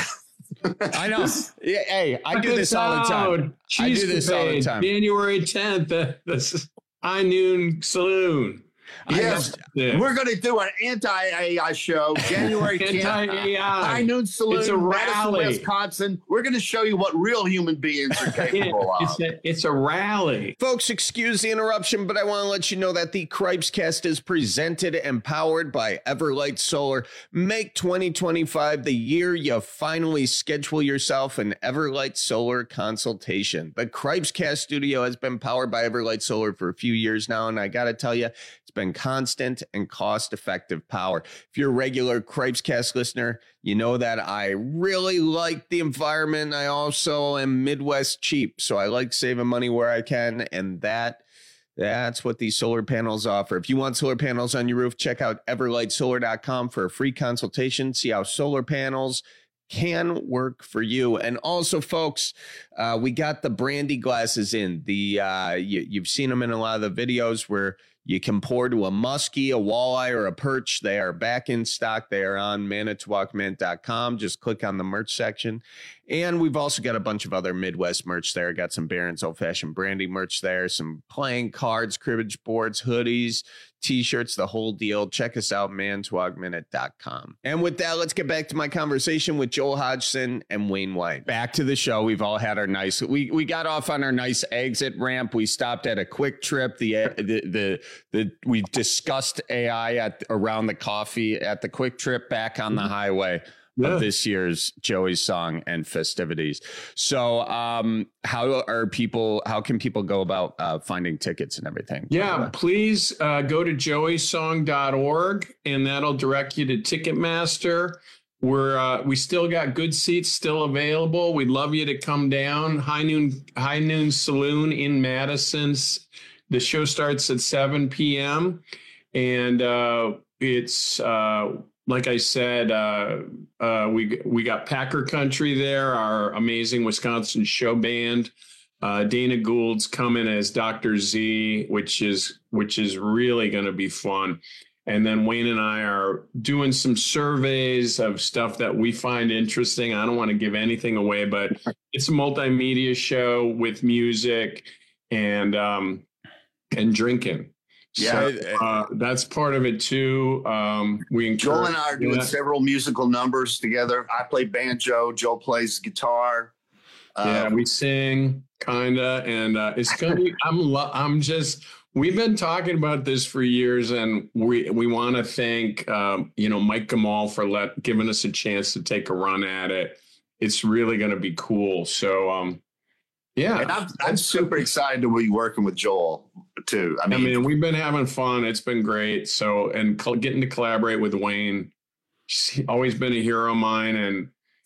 I know. Yeah, hey, I do this all the time. I do this all the time. January tenth, the, the High Noon Saloon. Yes, yeah. We're going to do an anti-A I show January tenth. Anti-A I. High Noon Saloon, it's a Madison, rally. Wisconsin. We're going to show you what real human beings are capable it's of. A, it's a rally. Folks, excuse the interruption, but I want to let you know that the Cripescast is presented and powered by Everlight Solar. Make twenty twenty-five the year you finally schedule yourself an Everlight Solar consultation. The Cripescast studio has been powered by Everlight Solar for a few years now, and I got to tell you, it's been constant and cost-effective power. If you're a regular Cripescast listener, you know that I really like the environment. I also am Midwest cheap, so I like saving money where I can, and that that's what these solar panels offer. If you want solar panels on your roof, check out everlight solar dot com for a free consultation. See how solar panels can work for you. And also, folks, uh, we got the Brandy glasses in. The uh, you, you've seen them in a lot of the videos where you can pour to a muskie, a walleye, or a perch. They are back in stock. They are on manitowoc mint dot com. Just click on the merch section. And we've also got a bunch of other Midwest merch there. Got some Barron's Old Fashioned Brandy merch there, some playing cards, cribbage boards, hoodies, T-shirts, the whole deal. Check us out, manitowoc minute dot com. And with that, let's get back to my conversation with Joel Hodgson and Wayne White. Back to the show. We've all had our nice, we we got off on our nice exit ramp. We stopped at a Quick Trip. The the the, the we discussed A I at around the coffee at the Quick Trip, back on the highway. Yeah. Of this year's Joey's Song and festivities. So um, how are people, how can people go about uh, finding tickets and everything? Yeah, please uh, go to joey song dot org and that'll direct you to Ticketmaster. We're uh, we still got good seats still available. We'd love you to come down. High Noon High Noon Saloon in Madison. The show starts at seven p.m. and uh, it's uh, like I said, uh, uh, we we got Packer Country there, our amazing Wisconsin show band. Uh, Dana Gould's coming as Doctor Z, which is which is really going to be fun. And then Wayne and I are doing some surveys of stuff that we find interesting. I don't want to give anything away, but it's a multimedia show with music and um, and drinking. Yeah, so, uh, that's part of it too. Um, we Joel and I are doing that. several musical numbers together. I play banjo. Joel plays guitar. Yeah, um, we sing kinda, and uh, it's gonna be. I'm. Lo- I'm just. We've been talking about this for years, and we we want to thank um, you know Mike Gamal for let giving us a chance to take a run at it. It's really going to be cool. So. Um, Yeah, and I'm, I'm super excited to be working with Joel too. I mean, I mean, we've been having fun. It's been great. So, and co- getting to collaborate with Wayne, he's always been a hero of mine, and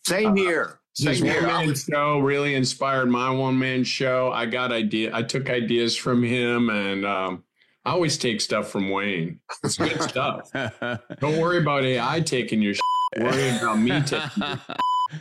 Same here. His Same here. one man show really inspired my one man show. I got idea. I took ideas from him, and um, I always take stuff from Wayne. It's good stuff. Don't worry about A I taking your shit. Worry about me taking your shit.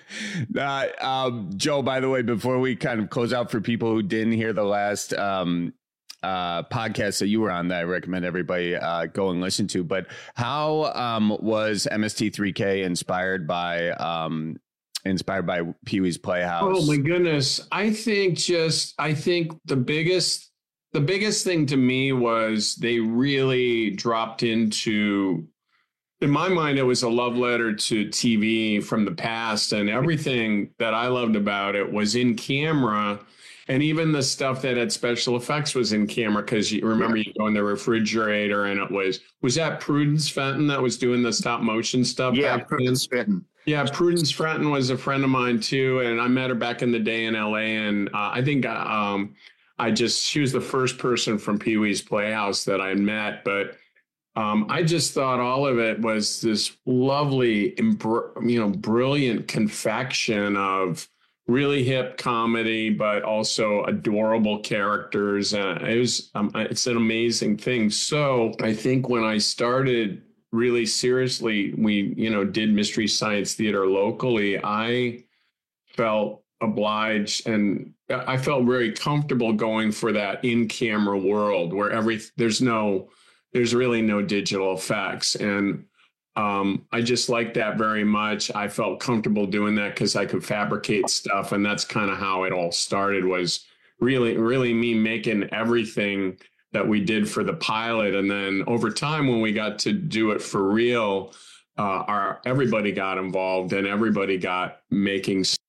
Uh, um, Joe, by the way, before we kind of close out for people who didn't hear the last um, uh, podcast that you were on, that I recommend everybody uh, go and listen to. But how um, was M S T three K inspired by um, inspired by Pee-wee's Playhouse? Oh my goodness! I think just I think the biggest the biggest thing to me was they really dropped into. In my mind, it was a love letter to T V from the past, and everything that I loved about it was in camera, and even the stuff that had special effects was in camera. Because you remember, you go in the refrigerator, and it was was that Prudence Fenton that was doing the stop motion stuff? Yeah, back Prudence then? Fenton. Yeah, Prudence Fenton was a friend of mine too, and I met her back in the day in L A. And uh, I think um, I just she was the first person from Pee-wee's Playhouse that I met, but. Um, I just thought all of it was this lovely, you know, brilliant confection of really hip comedy, but also adorable characters. Uh, it was, um, it's an amazing thing. So I think when I started really seriously, we, you know, did Mystery Science Theater locally, I felt obliged and I felt very comfortable going for that in-camera world where every, there's no, There's really no digital effects. And um, I just liked that very much. I felt comfortable doing that because I could fabricate stuff. And that's kind of how it all started, was really, really me making everything that we did for the pilot. And then over time, when we got to do it for real, uh, our everybody got involved and everybody got making stuff.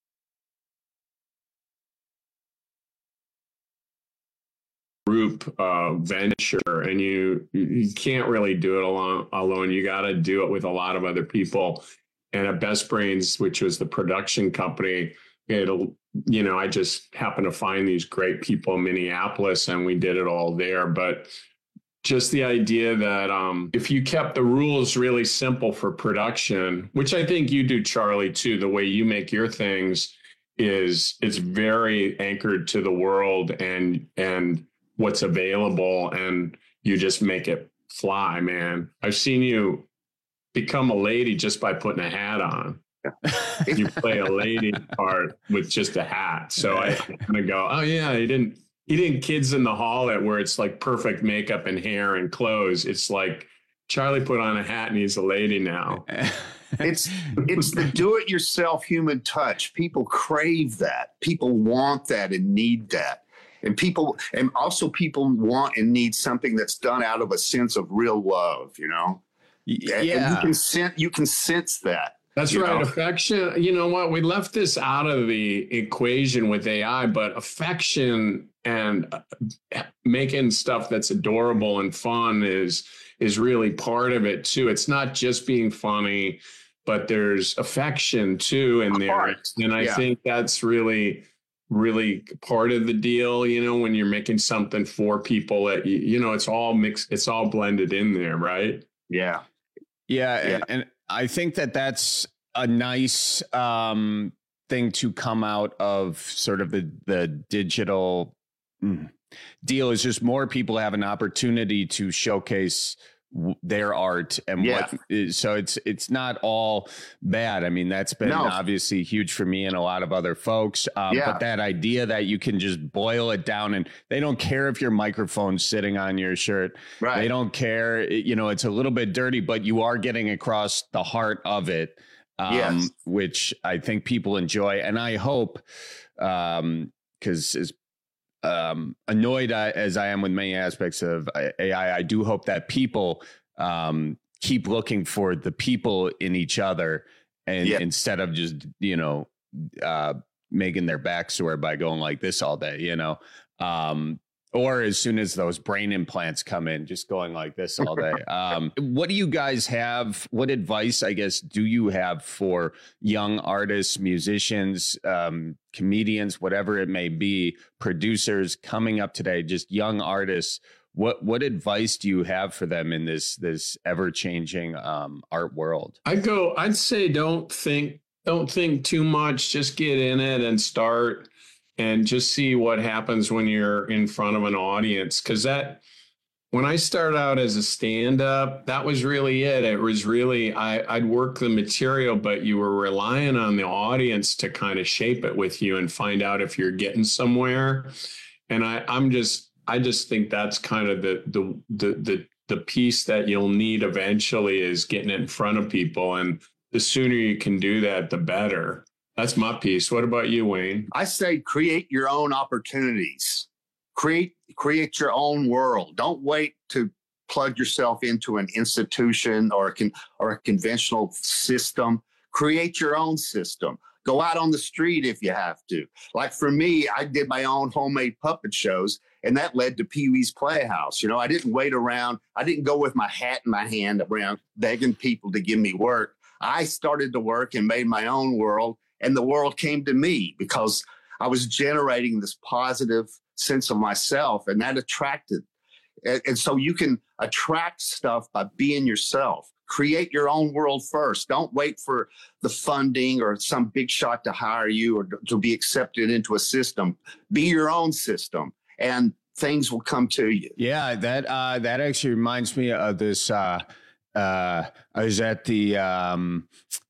Group uh, venture, and you you can't really do it alone. Alone, you got to do it with a lot of other people. And at Best Brains, which was the production company, it'll you know I just happened to find these great people in Minneapolis, and we did it all there. But just the idea that um, if you kept the rules really simple for production, which I think you do, Charlie, too, the way you make your things is it's very anchored to the world and and. what's available, and you just make it fly, man. I've seen you become a lady just by putting a hat on. You play a lady part with just a hat. So I kind of go, oh yeah, he didn't, he didn't Kids in the Hall it where it's like perfect makeup and hair and clothes. It's like Charlie put on a hat and he's a lady now. It's it's the do-it-yourself human touch. People crave that. People want that and need that. And people, and also people want and need something that's done out of a sense of real love, you know? Yeah. And you can sense, you can sense that. That's right. Know? Affection. You know what? We left this out of the equation with A I, but affection and making stuff that's adorable and fun is, is really part of it too. It's not just being funny, but there's affection too in there. And I yeah. think that's really, really part of the deal, you know, when you're making something for people that, you, you know, it's all mixed, it's all blended in there, right? Yeah. Yeah. yeah. And, and I think that that's a nice um, thing to come out of sort of the, the digital mm, deal is just more people have an opportunity to showcase their art and yeah. what is, so it's it's not all bad. I mean, that's been no. obviously huge for me and a lot of other folks. Um, yeah. But that idea that you can just boil it down and they don't care if your microphone's sitting on your shirt. Right. They don't care. You know, it's a little bit dirty, but you are getting across the heart of it, um, yes. which I think people enjoy. And I hope, um, because as Um, annoyed as I am with many aspects of A I, I do hope that people um, keep looking for the people in each other, and yeah. instead of just, you know, uh, making their back sore by going like this all day, you know, um, or as soon as those brain implants come in, just going like this all day. Um, what do you guys have? What advice, I guess, do you have for young artists, musicians, um, comedians, whatever it may be, producers coming up today, just young artists? What what advice do you have for them in this this ever changing um, art world? I go, I'd say don't think don't think too much. Just get in it and start and just see what happens when you're in front of an audience. Because that, when I started out as a stand-up, that was really it. It was really, I, I'd work the material, but you were relying on the audience to kind of shape it with you and find out if you're getting somewhere. And I, I'm just, I just think that's kind of the, the, the, the, the piece that you'll need eventually is getting it in front of people. And the sooner you can do that, the better. That's my piece. What about you, Wayne? I say create your own opportunities. Create create your own world. Don't wait to plug yourself into an institution or a, con, or a conventional system. Create your own system. Go out on the street if you have to. Like for me, I did my own homemade puppet shows, and that led to Pee-wee's Playhouse. You know, I didn't wait around. I didn't go with my hat in my hand around begging people to give me work. I started to work and made my own world, and the world came to me because I was generating this positive sense of myself, and that attracted. And, and so you can attract stuff by being yourself. Create your own world first. Don't wait for the funding or some big shot to hire you or to, to be accepted into a system. Be your own system, and things will come to you. Yeah, that uh, that actually reminds me of this. Uh, uh, I was at the, um,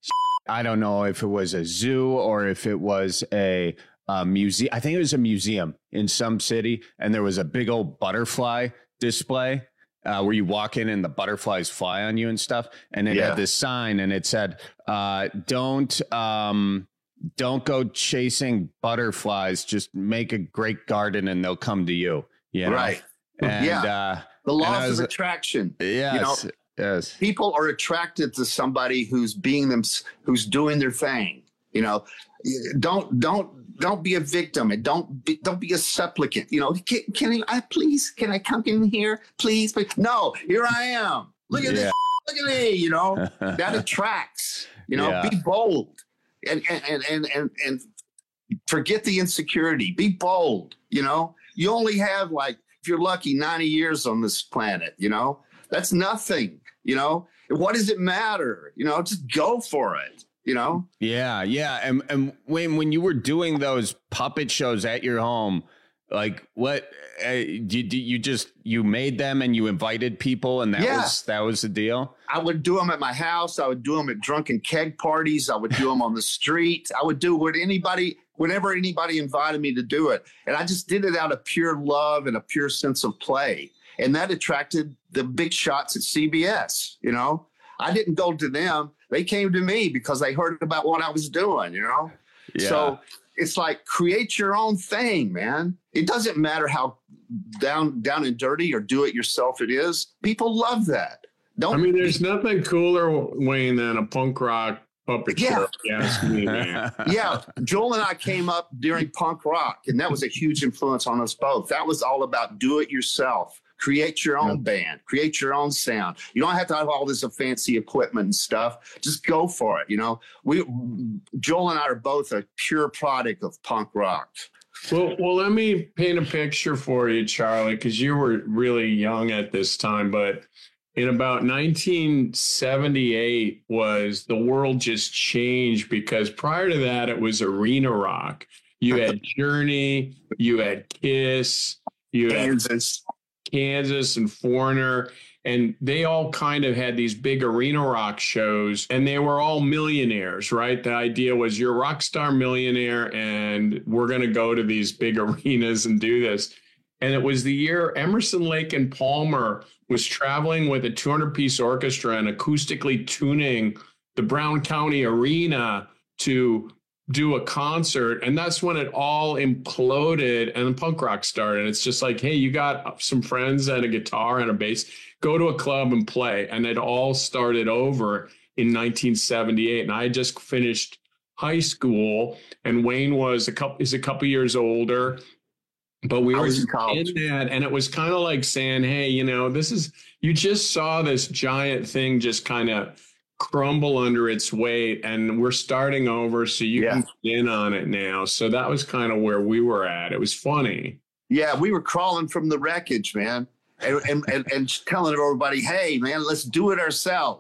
I don't know if it was a zoo or if it was a uh, museum. I think it was a museum in some city, and there was a big old butterfly display. Uh, where you walk in and the butterflies fly on you and stuff. And it yeah. had this sign, and it said, uh, don't, um, don't go chasing butterflies. Just make a great garden and they'll come to you. You know? Right. And, yeah. Uh, the laws was, of attraction. Yes. You know, yes. People are attracted to somebody who's being them, who's doing their thing. You know, don't, don't, Don't be a victim, and don't be, don't be a supplicant. You know, can, can I please? Can I come in here, please? please? No, here I am. Look at yeah. this. Look at me. You know, that attracts. You know, yeah. be bold, and and and and and forget the insecurity. Be bold. You know, you only have, like, if you're lucky, ninety years on this planet. You know, that's nothing. You know, what does it matter? You know, just go for it. You know? Yeah, yeah. And and when when you were doing those puppet shows at your home, like what uh, you you just you made them and you invited people, and that yeah. was that was the deal? I would do them at my house. I would do them at drunken keg parties. I would do them on the street. I would do what anybody, whenever anybody invited me to do it. And I just did it out of pure love and a pure sense of play. And that attracted the big shots at C B S, you know? I didn't go to them. They came to me because they heard about what I was doing, you know? Yeah. So it's like, create your own thing, man. It doesn't matter how down down and dirty or do it yourself it is. People love that. Don't I mean, there's nothing cooler, Wayne, than a punk rock puppet yeah. show, if you ask me, man. Yeah. Joel and I came up during punk rock, and that was a huge influence on us both. That was all about do it yourself. Create your own yeah. band, create your own sound. You don't have to have all this fancy equipment and stuff. Just go for it. You know, we, Joel and I are both a pure product of punk rock. Well, well, let me paint a picture for you, Charlie, because you were really young at this time. But in about nineteen seventy-eight was the world just changed, because prior to that, it was arena rock. You had Journey, you had Kiss, you had Kansas. Kansas and Foreigner, and they all kind of had these big arena rock shows, and they were all millionaires, right? The idea was you're a rock star millionaire, and we're going to go to these big arenas and do this. And it was the year Emerson, Lake and Palmer was traveling with a two hundred piece orchestra and acoustically tuning the Brown County Arena to do a concert, and that's when it all imploded and punk rock started. It's just like, hey, you got some friends and a guitar and a bass, go to a club and play. And it all started over in nineteen seventy-eight. And I just finished high school, and Wayne was a couple is a couple years older, but we were in, in that, and it was kind of like saying, hey, you know, this is, you just saw this giant thing just kind of crumble under its weight, and we're starting over, so you yeah. can get in on it now. So that was kind of where we were at. It was funny. Yeah, we were crawling from the wreckage, man, and and, and, and telling everybody, hey, man, let's do it ourselves.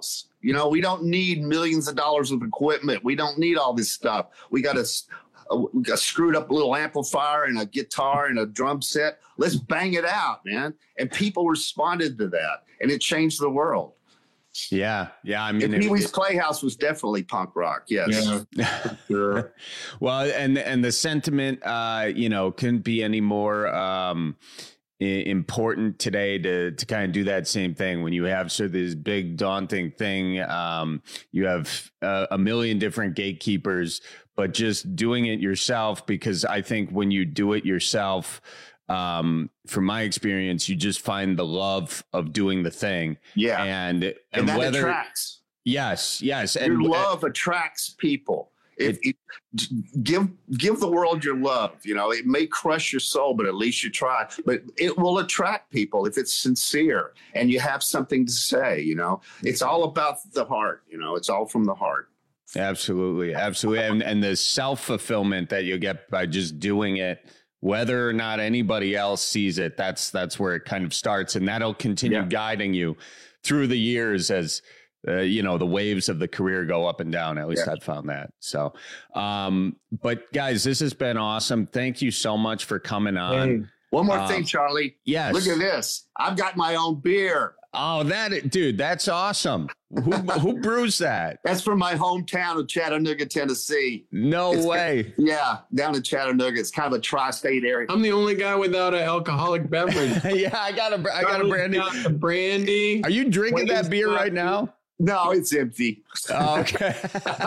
You know, we don't need millions of dollars of equipment. We don't need all this stuff. We got a, a, a screwed up little amplifier and a guitar and a drum set. Let's bang it out, man. And people responded to that, and it changed the world. Yeah, yeah. I mean, Pee Wee's Playhouse was definitely punk rock. Yes, yeah, sure. Well, and and the sentiment, uh, you know, couldn't be any more um, important today to to kind of do that same thing. When you have sort of this big daunting thing, um, you have uh, a million different gatekeepers, but just doing it yourself. Because I think when you do it yourself, um, from my experience, you just find the love of doing the thing. Yeah. And, and, and that whether, attracts. Yes. Yes. Your and love uh, attracts people. If, it, give, give the world your love. You know, it may crush your soul, but at least you try, but it will attract people if it's sincere and you have something to say. You know, it's all about the heart. You know, it's all from the heart. Absolutely. Absolutely. And, and the self-fulfillment that you get by just doing it, whether or not anybody else sees it, that's that's where it kind of starts. And that'll continue yeah. guiding you through the years as, uh, you know, the waves of the career go up and down. At least yeah. I've found that. So, um, but guys, this has been awesome. Thank you so much for coming on. Hey, one more um, thing, Charlie. Yes. Look at this. I've got my own beer. Oh, that dude, that's awesome. Who who brews that? That's from my hometown of Chattanooga, Tennessee. No it's way. Kind of, yeah, down in Chattanooga. It's kind of a tri-state area. I'm the only guy without an alcoholic beverage. yeah, I got a I got a brandy. Got the brandy. Are you drinking that beer right now? No, it's empty. Oh, okay.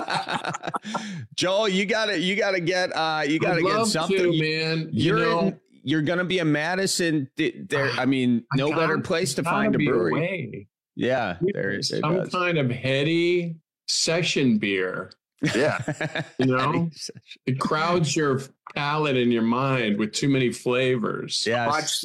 Joel, you gotta you gotta get uh you gotta I'd get love something, to, man. You You're know, in. You're going to be in Madison. There, I mean, I no gotta, better place to find a brewery. Away. Yeah, there is some does. kind of heady session beer. Yeah, you know, it crowds your palate and your mind with too many flavors. Yes. Hodge,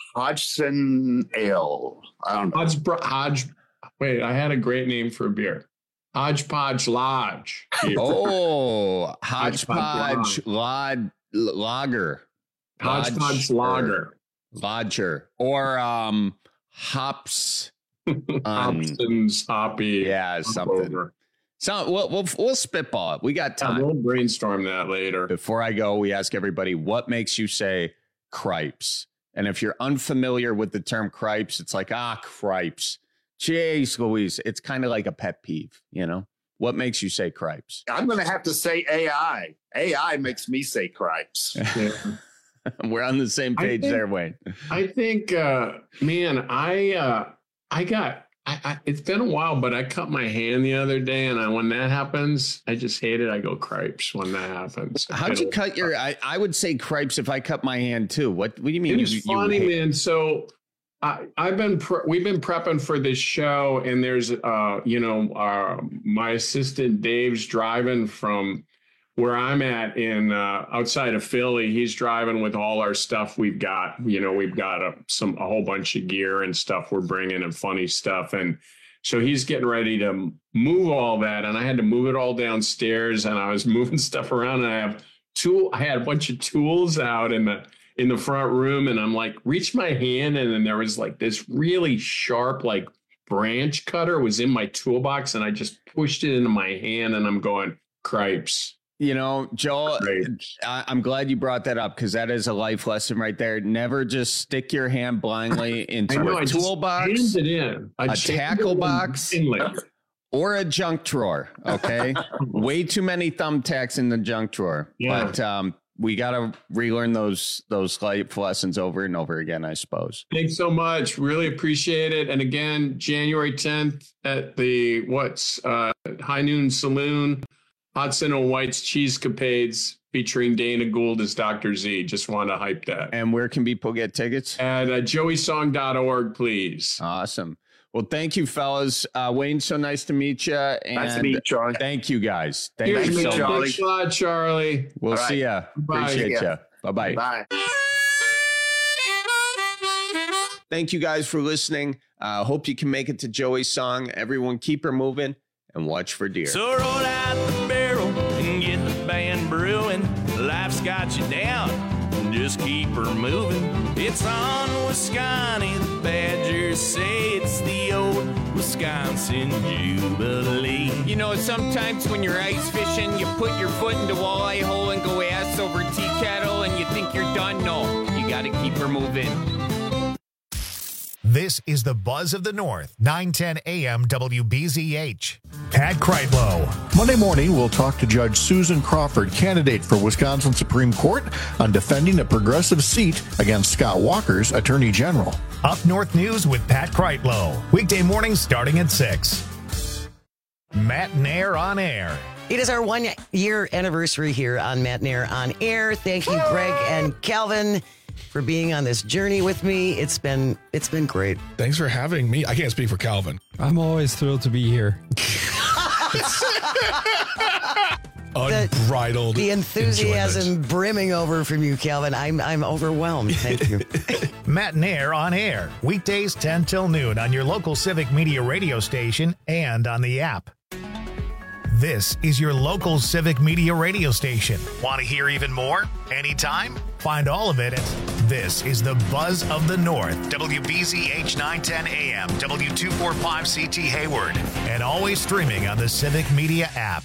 Hodgson Ale. I don't know. Hodge, Hodge. Wait, I had a great name for a beer. Hodgepodge Lodge. Beer. Oh, Hodgepodge Lod Lager. Hodgepodge Lager. Lodger. Or um, Hops. Hopson's Hoppy. Yeah, something. Over. So we'll, we'll, we'll spitball it. We got time. Yeah, we'll brainstorm that later. Before I go, we ask everybody, what makes you say cripes? And if you're unfamiliar with the term cripes, it's like, ah, cripes. Jeez Louise. It's kind of like a pet peeve, you know? What makes you say cripes? I'm going to have to say A I. A I makes me say cripes. Yeah. We're on the same page think, there, Wayne. I think, uh, man, I uh, I got, I, I, it's been a while, but I cut my hand the other day, and I, when that happens, I just hate it. I go cripes when that happens. How'd you cut your, I, I would say cripes if I cut my hand too. What, what do you mean? It's you, funny, you man. So I, I've been, pre- we've been prepping for this show, and there's, uh, you know, uh, my assistant Dave's driving from where I'm at in uh, outside of Philly. He's driving with all our stuff we've got. You know, we've got a, some a whole bunch of gear and stuff we're bringing and funny stuff. And so he's getting ready to move all that. And I had to move it all downstairs, and I was moving stuff around. And I have tool. I had a bunch of tools out in the in the front room, and I'm like, reached my hand, and then there was like this really sharp like branch cutter was in my toolbox, and I just pushed it into my hand, and I'm going cripes. You know, Joel, I, I'm glad you brought that up, because that is a life lesson right there. Never just stick your hand blindly into I know, a I toolbox, it in. a tackle box, or a junk drawer. Okay, way too many thumbtacks in the junk drawer. Yeah. But um, we got to relearn those those life lessons over and over again, I suppose. Thanks so much. Really appreciate it. And again, January tenth at the what's uh, High Noon Saloon. Hudson and White's Cheesecapades featuring Dana Gould as Doctor Z. Just want to hype that. And where can people get tickets? At uh, joey song dot org, please. Awesome. Well, thank you, fellas. Uh, Wayne, so nice to meet you. And nice to meet you, Charlie. Thank you, guys. Thank Here's you me, so Charlie. much. Charlie. Charlie. We'll All see right. ya. Bye. Appreciate Yeah. you. Bye-bye. Bye. Thank you guys for listening. Uh, hope you can make it to Joey's song. Everyone keep her moving and watch for deer. So roll out the barrel and get the band brewing. Life's got you down, just keep her moving. It's on Wisconsin, the Badgers say it's the old Wisconsin in Jubilee. You know, sometimes when you're ice fishing, you put your foot in the walleye hole and go ass over tea kettle and you think you're done. No, you got to keep her moving. This is the Buzz of the North, nine ten A M W B Z H. Pat Kreitlow. Monday morning, we'll talk to Judge Susan Crawford, candidate for Wisconsin Supreme Court, on defending a progressive seat against Scott Walker's Attorney General. Up North News with Pat Kreitlow. Weekday mornings starting at six. Matt Nair on air. It is our one-year anniversary here on Matt Nair on air. Thank you, Greg and Calvin, for being on this journey with me. It's been it's been great. Thanks for having me. I can't speak for Calvin. I'm always thrilled to be here. Unbridled. The, the enthusiasm enjoyment. brimming over from you, Calvin. I'm I'm overwhelmed. Thank you. Matt Nair on air. Weekdays ten till noon on your local Civic Media radio station and on the app. This is your local Civic Media radio station. Want to hear even more? Anytime? Find all of it at This is the Buzz of the North. W B Z H nine ten A M, W two forty-five C T Hayward. And always streaming on the Civic Media app.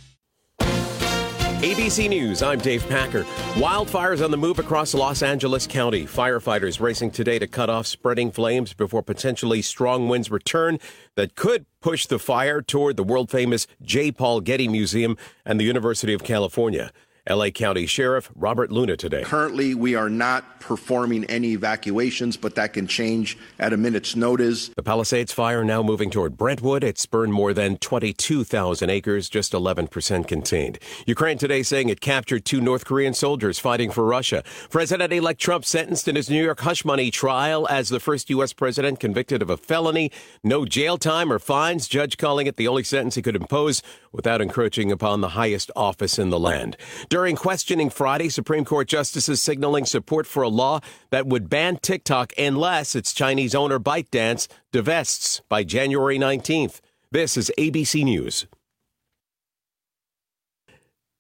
A B C News, I'm Dave Packer. Wildfires on the move across Los Angeles County. Firefighters racing today to cut off spreading flames before potentially strong winds return that could push the fire toward the world-famous J. Paul Getty Museum and the University of California. L A County Sheriff Robert Luna today. Currently, we are not performing any evacuations, but that can change at a minute's notice. The Palisades fire now moving toward Brentwood. It's burned more than twenty-two thousand acres, just eleven percent contained. Ukraine today saying it captured two North Korean soldiers fighting for Russia. President-elect Trump sentenced in his New York hush money trial as the first U S president convicted of a felony. No jail time or fines. Judge calling it the only sentence he could impose without encroaching upon the highest office in the land. During questioning Friday, Supreme Court justices signaling support for a law that would ban TikTok unless its Chinese owner ByteDance divests by January nineteenth. This is A B C News.